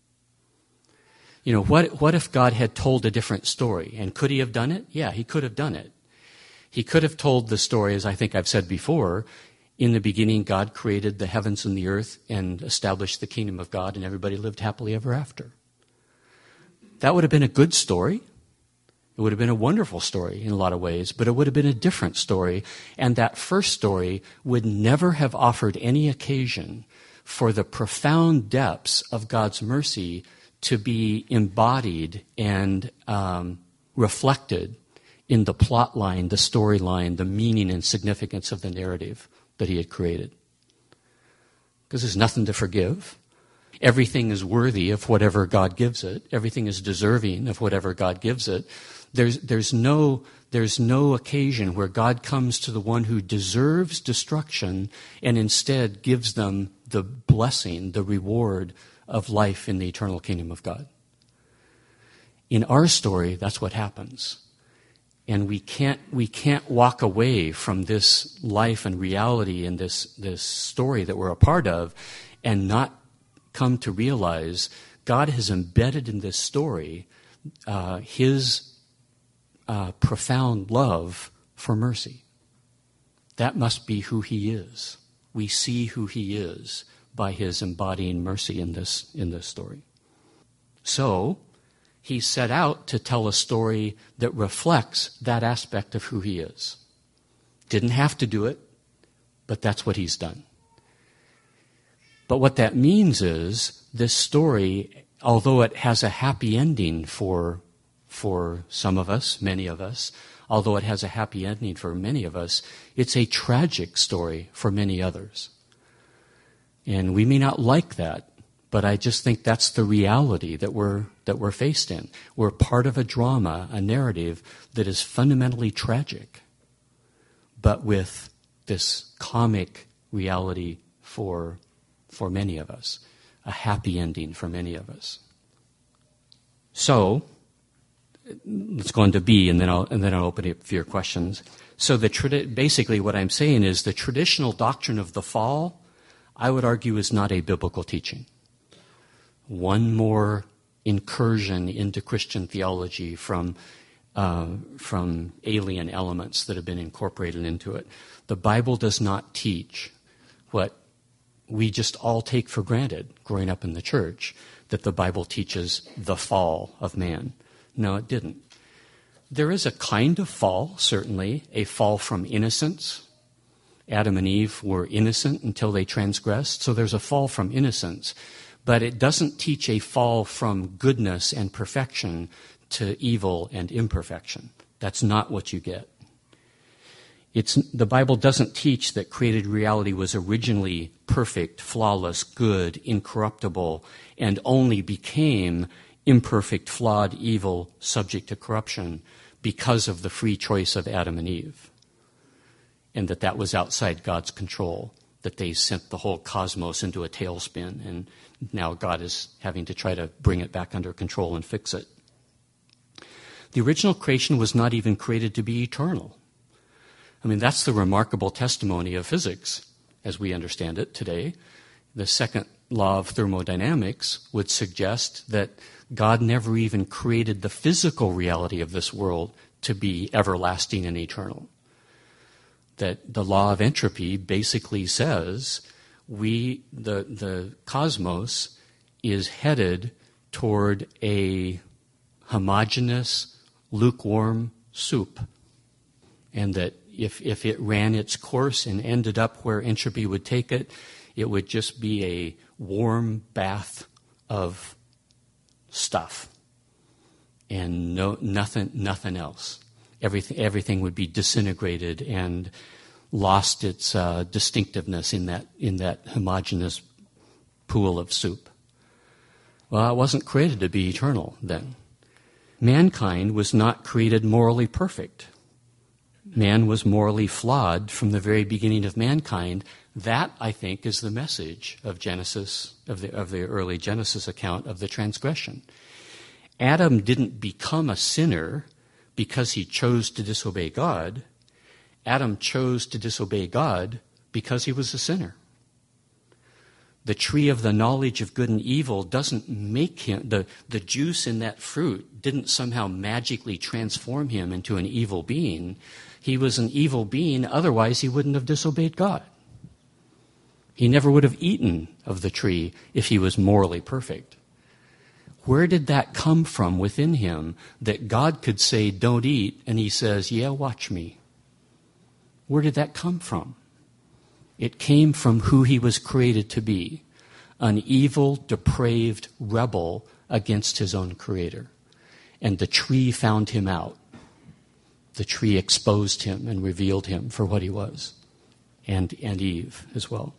What if God had told a different story? And could he have done it? Yeah, he could have done it. He could have told the story, as I think I've said before, in the beginning God created the heavens and the earth and established the kingdom of God, and everybody lived happily ever after. That would have been a good story. It would have been a wonderful story in a lot of ways, but it would have been a different story, and that first story would never have offered any occasion for the profound depths of God's mercy to be embodied and reflected in the plot line, the storyline, the meaning and significance of the narrative that he had created. Because there's nothing to forgive. Everything is worthy of whatever God gives it. Everything is deserving of whatever God gives it. There's no occasion where God comes to the one who deserves destruction and instead gives them the blessing, the reward of life in the eternal kingdom of God. In our story, that's what happens. And we can't walk away from this life and reality and this story that we're a part of and not come to realize God has embedded in this story his profound love for mercy. That must be who he is. We see who he is by his embodying mercy in this story. So, he set out to tell a story that reflects that aspect of who he is. Didn't have to do it, but that's what he's done. But what that means is this story, although it has a happy ending for some of us, many of us, although it has a happy ending for many of us, it's a tragic story for many others. And we may not like that, but I just think that's the reality that we're faced in. We're part of a drama, a narrative that is fundamentally tragic, but with this comic reality for many of us, a happy ending for many of us. So, let's go on to B, and then I'll open it for your questions. So basically what I'm saying is the traditional doctrine of the fall, I would argue, is not a biblical teaching. One more incursion into Christian theology from alien elements that have been incorporated into it. The Bible does not teach what we just all take for granted growing up in the church, that the Bible teaches the fall of man. No, it didn't. There is a kind of fall, certainly, a fall from innocence. Adam and Eve were innocent until they transgressed, so there's a fall from innocence. But it doesn't teach a fall from goodness and perfection to evil and imperfection. That's not what you get. The Bible doesn't teach that created reality was originally perfect, flawless, good, incorruptible, and only became imperfect, flawed, evil, subject to corruption because of the free choice of Adam and Eve. And that was outside God's control, that they sent the whole cosmos into a tailspin, and now God is having to try to bring it back under control and fix it. The original creation was not even created to be eternal. I mean, that's the remarkable testimony of physics, as we understand it today. The second law of thermodynamics would suggest that God never even created the physical reality of this world to be everlasting and eternal. That the law of entropy basically says the cosmos is headed toward a homogeneous, lukewarm soup, and that if it ran its course and ended up where entropy would take it, it would just be a warm bath of stuff and nothing else. Everything would be disintegrated and lost its distinctiveness in that homogeneous pool of soup? Well, it wasn't created to be eternal then. Mankind was not created morally perfect. Man was morally flawed from the very beginning of mankind. That, I think, is the message of Genesis, of the early Genesis account of the transgression. Adam didn't become a sinner because he chose to disobey God. Adam chose to disobey God because he was a sinner. The tree of the knowledge of good and evil doesn't make him, the juice in that fruit didn't somehow magically transform him into an evil being. He was an evil being, otherwise he wouldn't have disobeyed God. He never would have eaten of the tree if he was morally perfect. Where did that come from within him that God could say, don't eat, and he says, yeah, watch me? Where did that come from? It came from who he was created to be, an evil, depraved rebel against his own creator. And the tree found him out. The tree exposed him and revealed him for what he was, and Eve as well.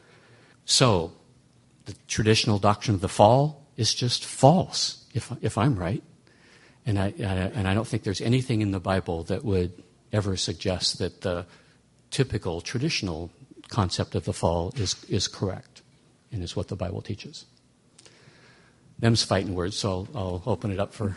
So, the traditional doctrine of the fall is just false, if I'm right. And I don't think there's anything in the Bible that would ever suggest that the typical, traditional concept of the fall is correct and is what the Bible teaches. Them's fighting words, so I'll open it up for...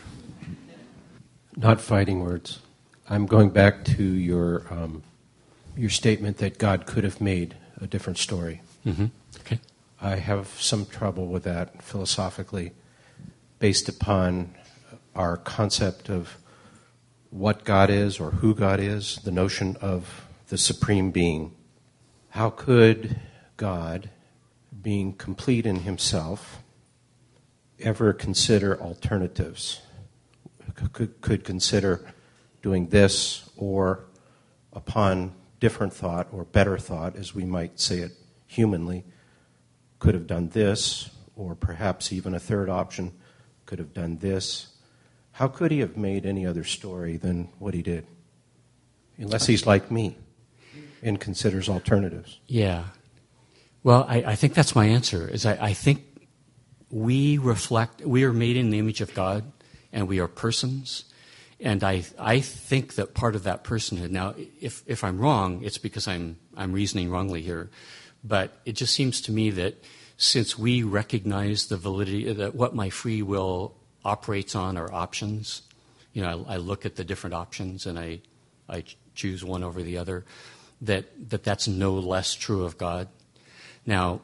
Not fighting words. I'm going back to your statement that God could have made a different story.
Mm-hmm. Okay.
I have some trouble with that philosophically, based upon our concept of what God is or who God is, the notion of the supreme being. How could God, being complete in himself, ever consider alternatives? Could consider doing this, or upon different thought or better thought, as we might say it humanly, could have done this, or perhaps even a third option, could have done this. How could he have made any other story than what he did? Unless he's like me and considers alternatives.
Yeah. Well, I think that's my answer, is I think we are made in the image of God, and we are persons. And I think that part of that personhood, now, if I'm wrong, it's because I'm reasoning wrongly here, but it just seems to me that since we recognize the validity, that what my free will operates on are options, I look at the different options and I choose one over the other, that's no less true of God. Now,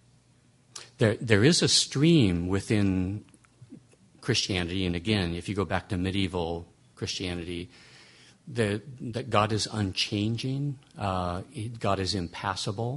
there is a stream within Christianity, and again, if you go back to medieval Christianity, that God is unchanging, God is impassible.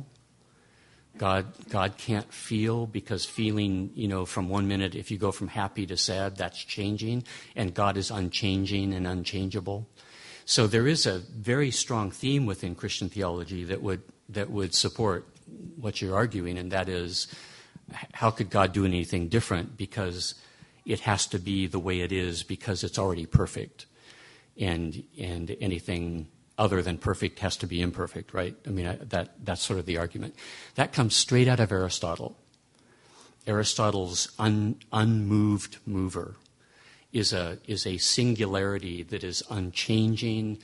God can't feel, because feeling, from one minute, if you go from happy to sad, that's changing, and God is unchanging and unchangeable. So there is a very strong theme within Christian theology that would support what you're arguing, and that is, how could God do anything different? Because it has to be the way it is, because it's already perfect, and anything other than perfect has to be imperfect, right? I mean, that's sort of the argument. That comes straight out of Aristotle. Aristotle's unmoved mover is a singularity that is unchanging,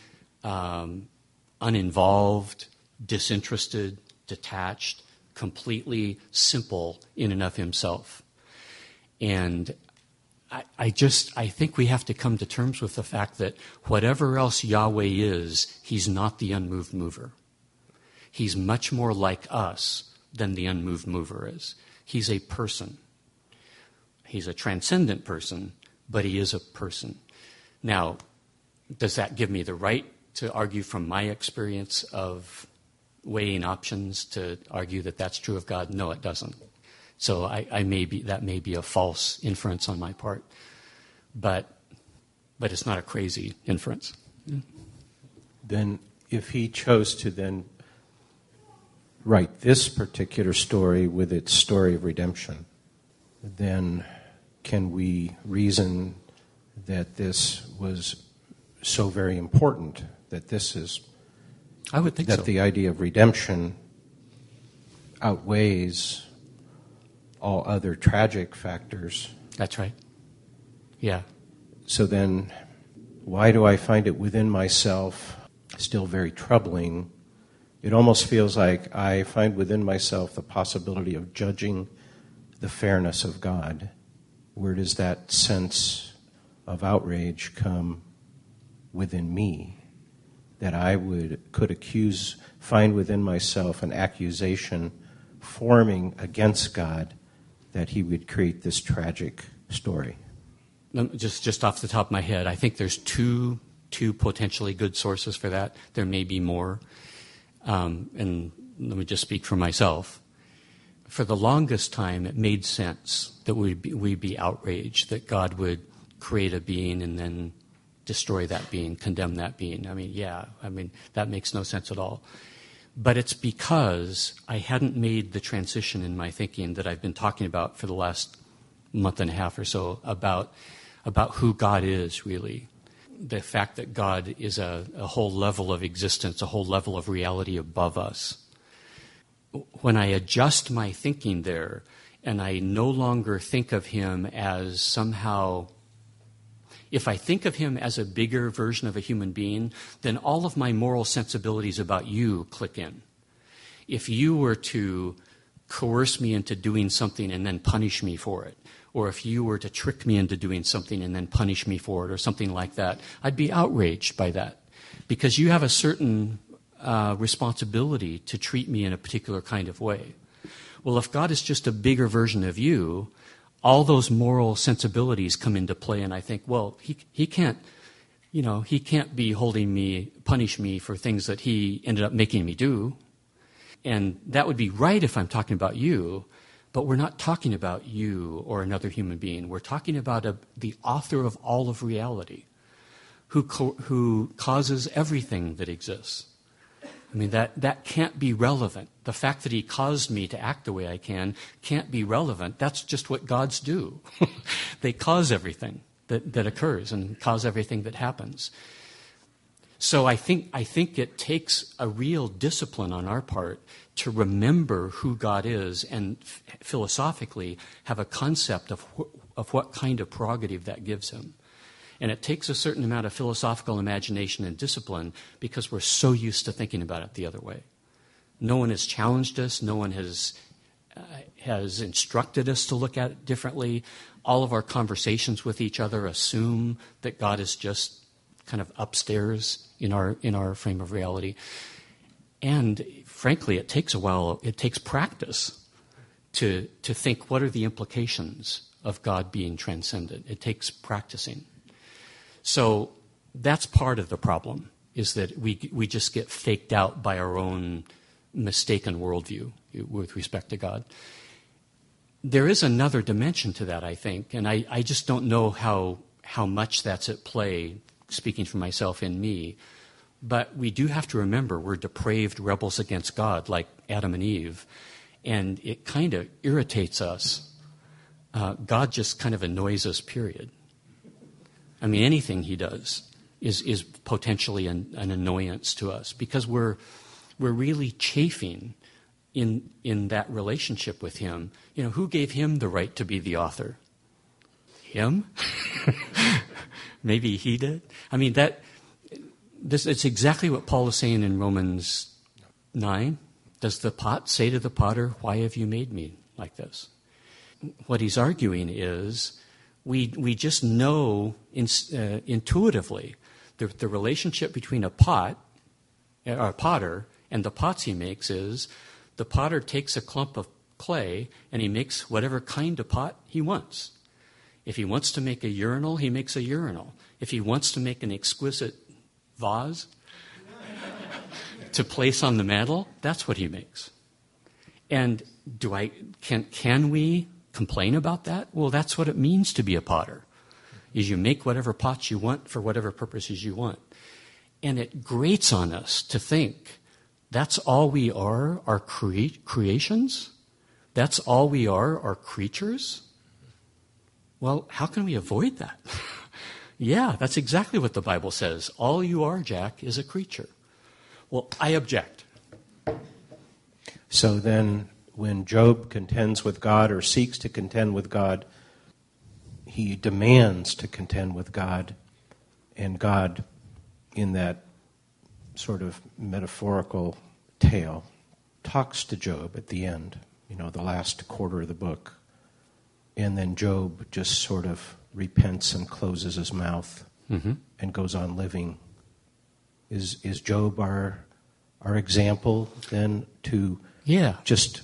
uninvolved, disinterested, detached, completely simple in and of himself. And I think we have to come to terms with the fact that whatever else Yahweh is, he's not the unmoved mover. He's much more like us than the unmoved mover is. He's a person. He's a transcendent person, but he is a person. Now, does that give me the right to argue from my experience of weighing options to argue that that's true of God? No, it doesn't. So that may be a false inference on my part, but it's not a crazy inference.
Then, if he chose to then write this particular story with its story of redemption, then can we reason that this was so very important that this is
I would think
that
so.
the idea of redemption outweighs all other tragic factors.
That's right. Yeah.
So then, why do I find it within myself still very troubling? It almost feels like I find within myself the possibility of judging the fairness of God. Where does that sense of outrage come within me? That I could find within myself an accusation forming against God that he would create this tragic story.
Just off the top of my head, I think there's two potentially good sources for that. There may be more. And let me just speak for myself. For the longest time, it made sense that we'd be outraged, that God would create a being and then destroy that being, condemn that being. That makes no sense at all. But it's because I hadn't made the transition in my thinking that I've been talking about for the last month and a half or so about who God is, really. The fact that God is a whole level of existence, a whole level of reality above us. When I adjust my thinking there, and I no longer think of him as somehow... If I think of him as a bigger version of a human being, then all of my moral sensibilities about you click in. If you were to coerce me into doing something and then punish me for it, or if you were to trick me into doing something and then punish me for it, or something like that, I'd be outraged by that. Because you have a certain responsibility to treat me in a particular kind of way. Well, if God is just a bigger version of you, all those moral sensibilities come into play, and I think, well, he can't be punish me for things that he ended up making me do. And that would be right if I'm talking about you, but we're not talking about you or another human being. We're talking about the author of all of reality, who causes everything that exists. I mean, that can't be relevant. The fact that he caused me to act the way I can't be relevant. That's just what gods do. They cause everything that occurs and cause everything that happens. So I think it takes a real discipline on our part to remember who God is and philosophically have a concept of what kind of prerogative that gives him. And it takes a certain amount of philosophical imagination and discipline because we're so used to thinking about it the other way. No one has challenged us. No one has instructed us to look at it differently. All of our conversations with each other assume that God is just kind of upstairs in our frame of reality. And frankly, it takes a while. It takes practice to think what are the implications of God being transcendent. It takes practicing. So that's part of the problem, is that we just get faked out by our own mistaken worldview with respect to God. There is another dimension to that, I think, and I just don't know how much that's at play, speaking for myself in me. But we do have to remember we're depraved rebels against God, like Adam and Eve, and it kind of irritates us. God just kind of annoys us, period. I mean, anything he does is potentially an annoyance to us because we're really chafing in that relationship with him. You know, who gave him the right to be the author? Him? Maybe he did. I mean, it's exactly what Paul is saying in Romans 9. Does the pot say to the potter, "Why have you made me like this?" What he's arguing is we just know intuitively the relationship between a potter and the pots he makes is the potter takes a clump of clay and he makes whatever kind of pot he wants. If he wants to make a urinal, he makes a urinal. If he wants to make an exquisite vase to place on the mantle, that's what he makes. And can we complain about that? Well, that's what it means to be a potter, is you make whatever pots you want for whatever purposes you want. And it grates on us to think that's all we are creations? That's all we are creatures? Well, how can we avoid that? Yeah, that's exactly what the Bible says. All you are, Jack, is a creature. Well, I object.
So then, when Job contends with God or seeks to contend with God, he demands to contend with God, and God, in that sort of metaphorical tale, talks to Job at the end, the last quarter of the book, and then Job just sort of repents and closes his mouth and goes on living. Is Job our example then to just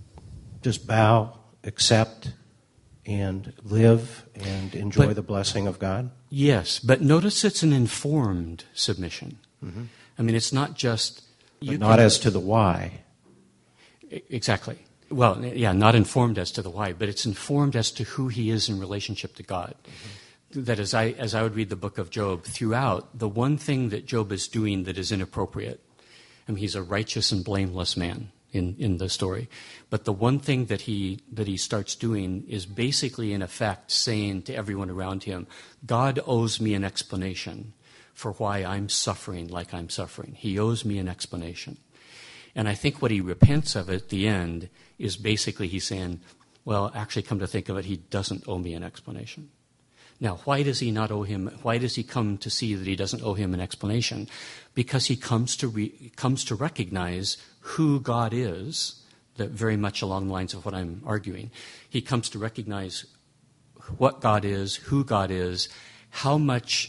bow, accept, and live and enjoy the blessing of God?
Yes, but notice it's an informed submission. I mean, it's not just...
Not as to the why.
Exactly. Well, yeah, not informed as to the why, but it's informed as to who he is in relationship to God. That as I would read the book of Job, throughout, the one thing that Job is doing that is inappropriate, I mean, he's a righteous and blameless man in the story, but the one thing that he starts doing is basically, in effect, saying to everyone around him, God owes me an explanation for why I'm suffering like I'm suffering. He owes me an explanation. And I think what he repents of at the end is basically he's saying, well, actually, come to think of it, he doesn't owe me an explanation. Now, why does he not owe him? Why does he come to see that he doesn't owe him an explanation? Because he comes to recognize who God is, that very much along the lines of what I'm arguing. He comes to recognize what God is, who God is, how much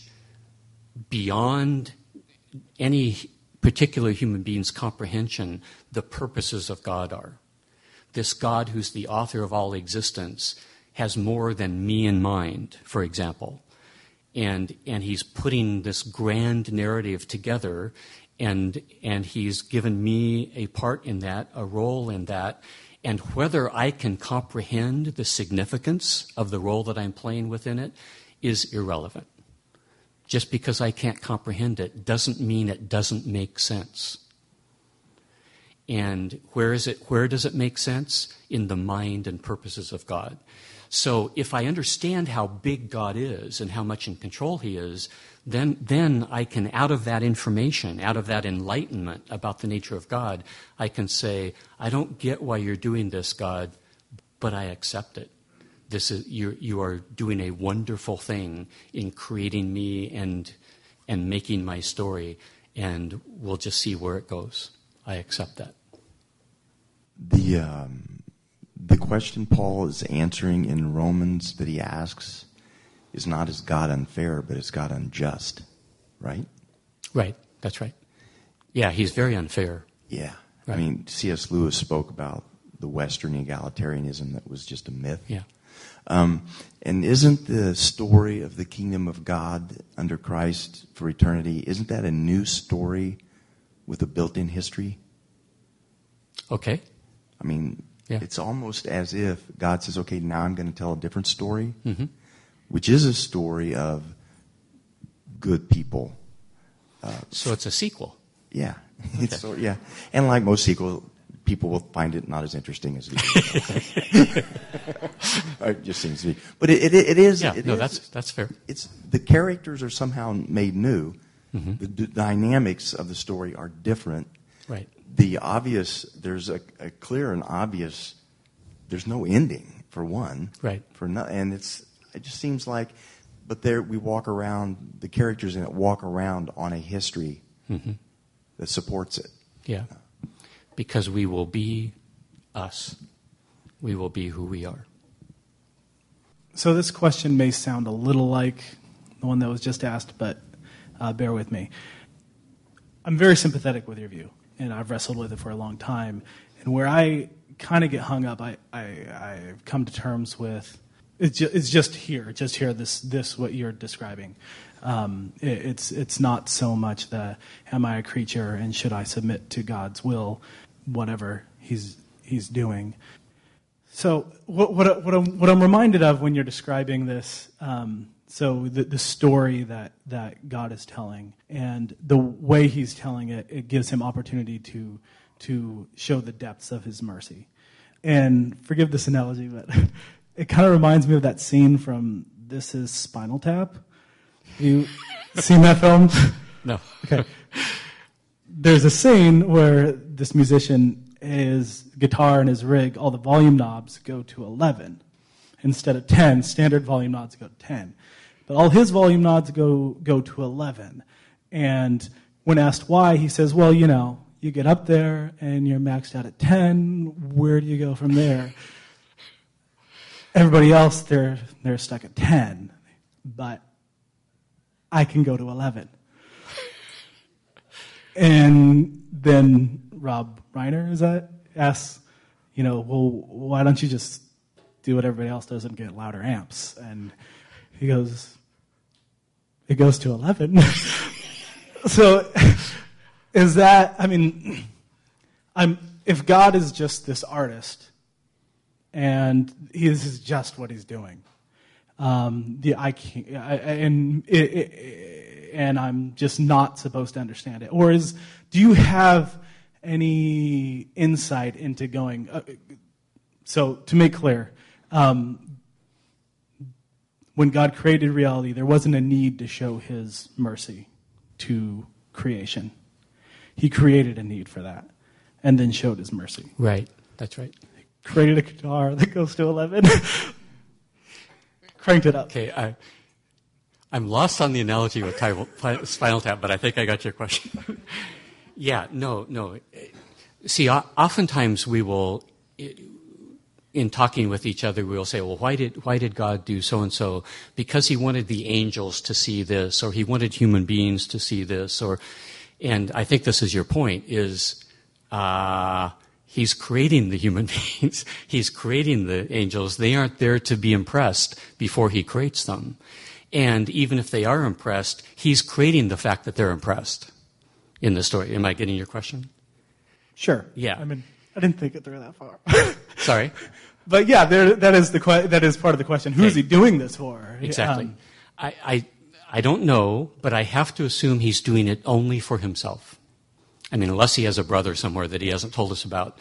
beyond any particular human being's comprehension the purposes of God are. This God who's the author of all existence has more than me in mind, for example. And he's putting this grand narrative together, and he's given me a part in that, a role in that. And whether I can comprehend the significance of the role that I'm playing within it is irrelevant. Just because I can't comprehend it doesn't mean it doesn't make sense. And where does it make sense? In the mind and purposes of God. So if I understand how big God is and how much in control he is, then I can, out of that information, out of that enlightenment about the nature of God, I can say, I don't get why you're doing this, God, but I accept it. This is you are doing a wonderful thing in creating me and making my story, and we'll just see where it goes. I accept that.
The question Paul is answering in Romans that he asks is not, is God unfair, but is God unjust, right?
Right, that's right. Yeah, he's very unfair.
Yeah.
Right.
I mean, C.S. Lewis spoke about the Western egalitarianism that was just a myth.
Yeah.
And isn't the story of the kingdom of God under Christ for eternity, isn't that a new story with a built-in history?
Okay.
I mean, It's almost as if God says, okay, now I'm going to tell a different story, which is a story of good people.
So it's a sequel.
Yeah. Okay. And like most sequels, people will find it not as interesting as the it just seems to be. But it is.
Yeah,
it
no,
is,
that's fair.
It's the characters are somehow made new. The dynamics of the story are different.
Right.
There's a clear and obvious. There's no ending for one.
Right.
And it just seems like, but there we walk around. The characters in it walk around on a history that supports it.
Yeah. Because we will be us. We will be who we are.
So this question may sound a little like the one that was just asked, but bear with me. I'm very sympathetic with your view, and I've wrestled with it for a long time. And where I kind of get hung up, I've come to terms with, it's just here, this what you're describing. It's not so much the, am I a creature and should I submit to God's will, whatever he's doing. So what I'm reminded of when you're describing this, so the story that God is telling and the way he's telling it, it gives him opportunity to show the depths of his mercy. And forgive this analogy, but it kind of reminds me of that scene from This Is Spinal Tap. You seen that film?
No.
Okay. there's a scene where this musician, his guitar and his rig, all the volume knobs go to 11 instead of 10. Standard volume knobs go to 10. But all his volume knobs go to 11. And when asked why, he says, well, you know, you get up there and you're maxed out at 10. Where do you go from there? Everybody else, they're stuck at 10. But I can go to 11. And then Rob Reiner, is that, asks, you know, well, why don't you just do what everybody else does and get louder amps? And he goes, it goes to 11. So is that, I mean, if God is just this artist and this is just what he's doing, and I'm just not supposed to understand it, or do you have any insight into going? So to make clear, when God created reality, there wasn't a need to show his mercy to creation. He created a need for that and then showed his mercy.
Right. That's right.
He created a guitar that goes to 11. Cranked it up.
Okay. I'm lost on the analogy with Spinal Tap, but I think I got your question. Yeah. No. See, oftentimes we will, in talking with each other, we will say, well, why did God do so-and-so? Because he wanted the angels to see this, or he wanted human beings to see this, and I think this is your point, is he's creating the human beings. He's creating the angels. They aren't there to be impressed before he creates them. And even if they are impressed, he's creating the fact that they're impressed in the story. Am I getting your question?
Sure.
Yeah.
I mean, I didn't think it through that far.
Sorry?
But yeah, that is part of the question. Who is he doing this for?
Exactly. I don't know, but I have to assume he's doing it only for himself. I mean, unless he has a brother somewhere that he hasn't told us about.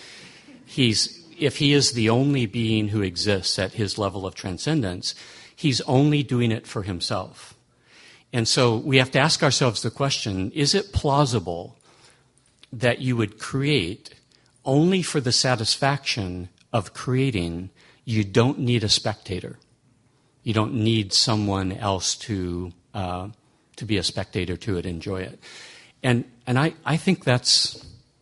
If he is the only being who exists at his level of transcendence, he's only doing it for himself. And so we have to ask ourselves the question, is it plausible that you would create only for the satisfaction of creating? You don't need a spectator. You don't need someone else to be a spectator to it, enjoy it. And I think that's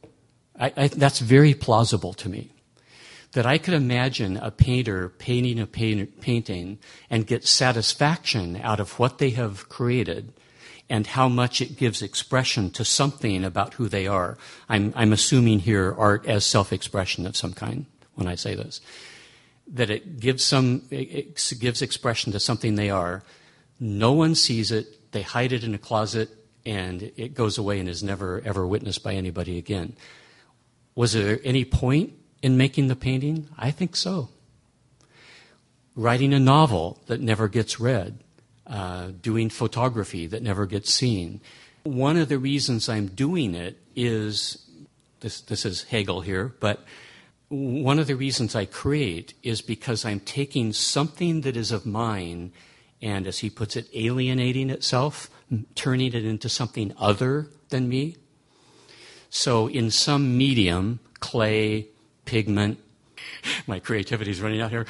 very plausible to me. That I could imagine a painter painting a painting and get satisfaction out of what they have created and how much it gives expression to something about who they are. I'm assuming here art as self-expression of some kind when I say this. That it gives expression to something they are. No one sees it. They hide it in a closet, and it goes away and is never, ever witnessed by anybody again. Was there any point in making the painting? I think so. Writing a novel that never gets read, doing photography that never gets seen. One of the reasons I'm doing it is, this is Hegel here, but one of the reasons I create is because I'm taking something that is of mine and, as he puts it, alienating itself, turning it into something other than me. So in some medium, clay, pigment, my creativity is running out here,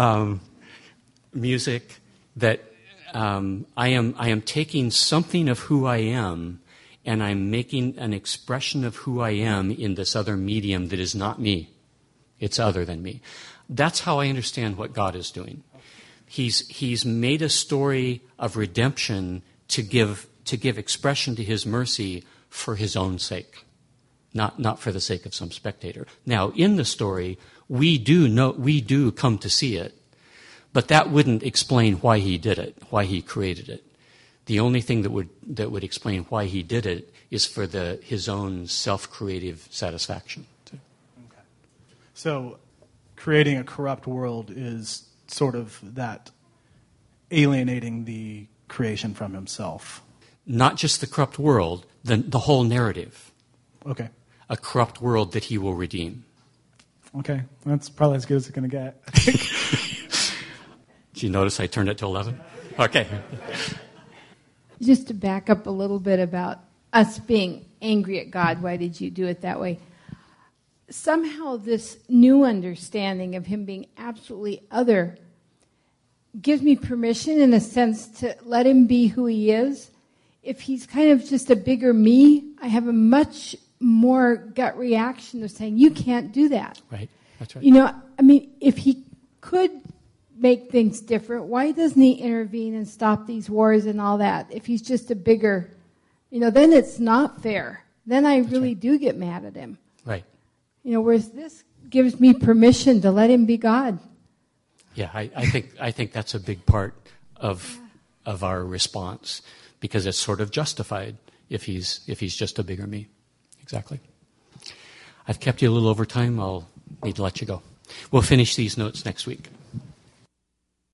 music, that I am taking something of who I am and I'm making an expression of who I am in this other medium that is not me. It's other than me. That's how I understand what God is doing. He's made a story of redemption to give expression to his mercy for his own sake. Not for the sake of some spectator. Now, in the story, we do come to see it, but that wouldn't explain why he did it, why he created it. The only thing that would explain why he did it is for his own self-creative satisfaction.
Okay. So, creating a corrupt world is sort of that alienating the creation from himself.
Not just the corrupt world, the whole narrative.
Okay.
A corrupt world that he will redeem.
Okay, that's probably as good as it's going to get, I think.
Did you notice I turned it to 11? Okay.
Just to back up a little bit about us being angry at God. Why did you do it that way? Somehow this new understanding of him being absolutely other gives me permission, in a sense, to let him be who he is. If he's kind of just a bigger me, I have a much more gut reaction of saying, you can't do that.
Right, that's right.
You know, I mean, if he could make things different, why doesn't he intervene and stop these wars and all that? If he's just a bigger, then it's not fair. Then I really do get mad at him.
Right.
Whereas this gives me permission to let him be God.
Yeah, I think that's a big part of our response, because it's sort of justified if he's just a bigger me. Exactly. I've kept you a little over time. I'll need to let you go. We'll finish these notes next week.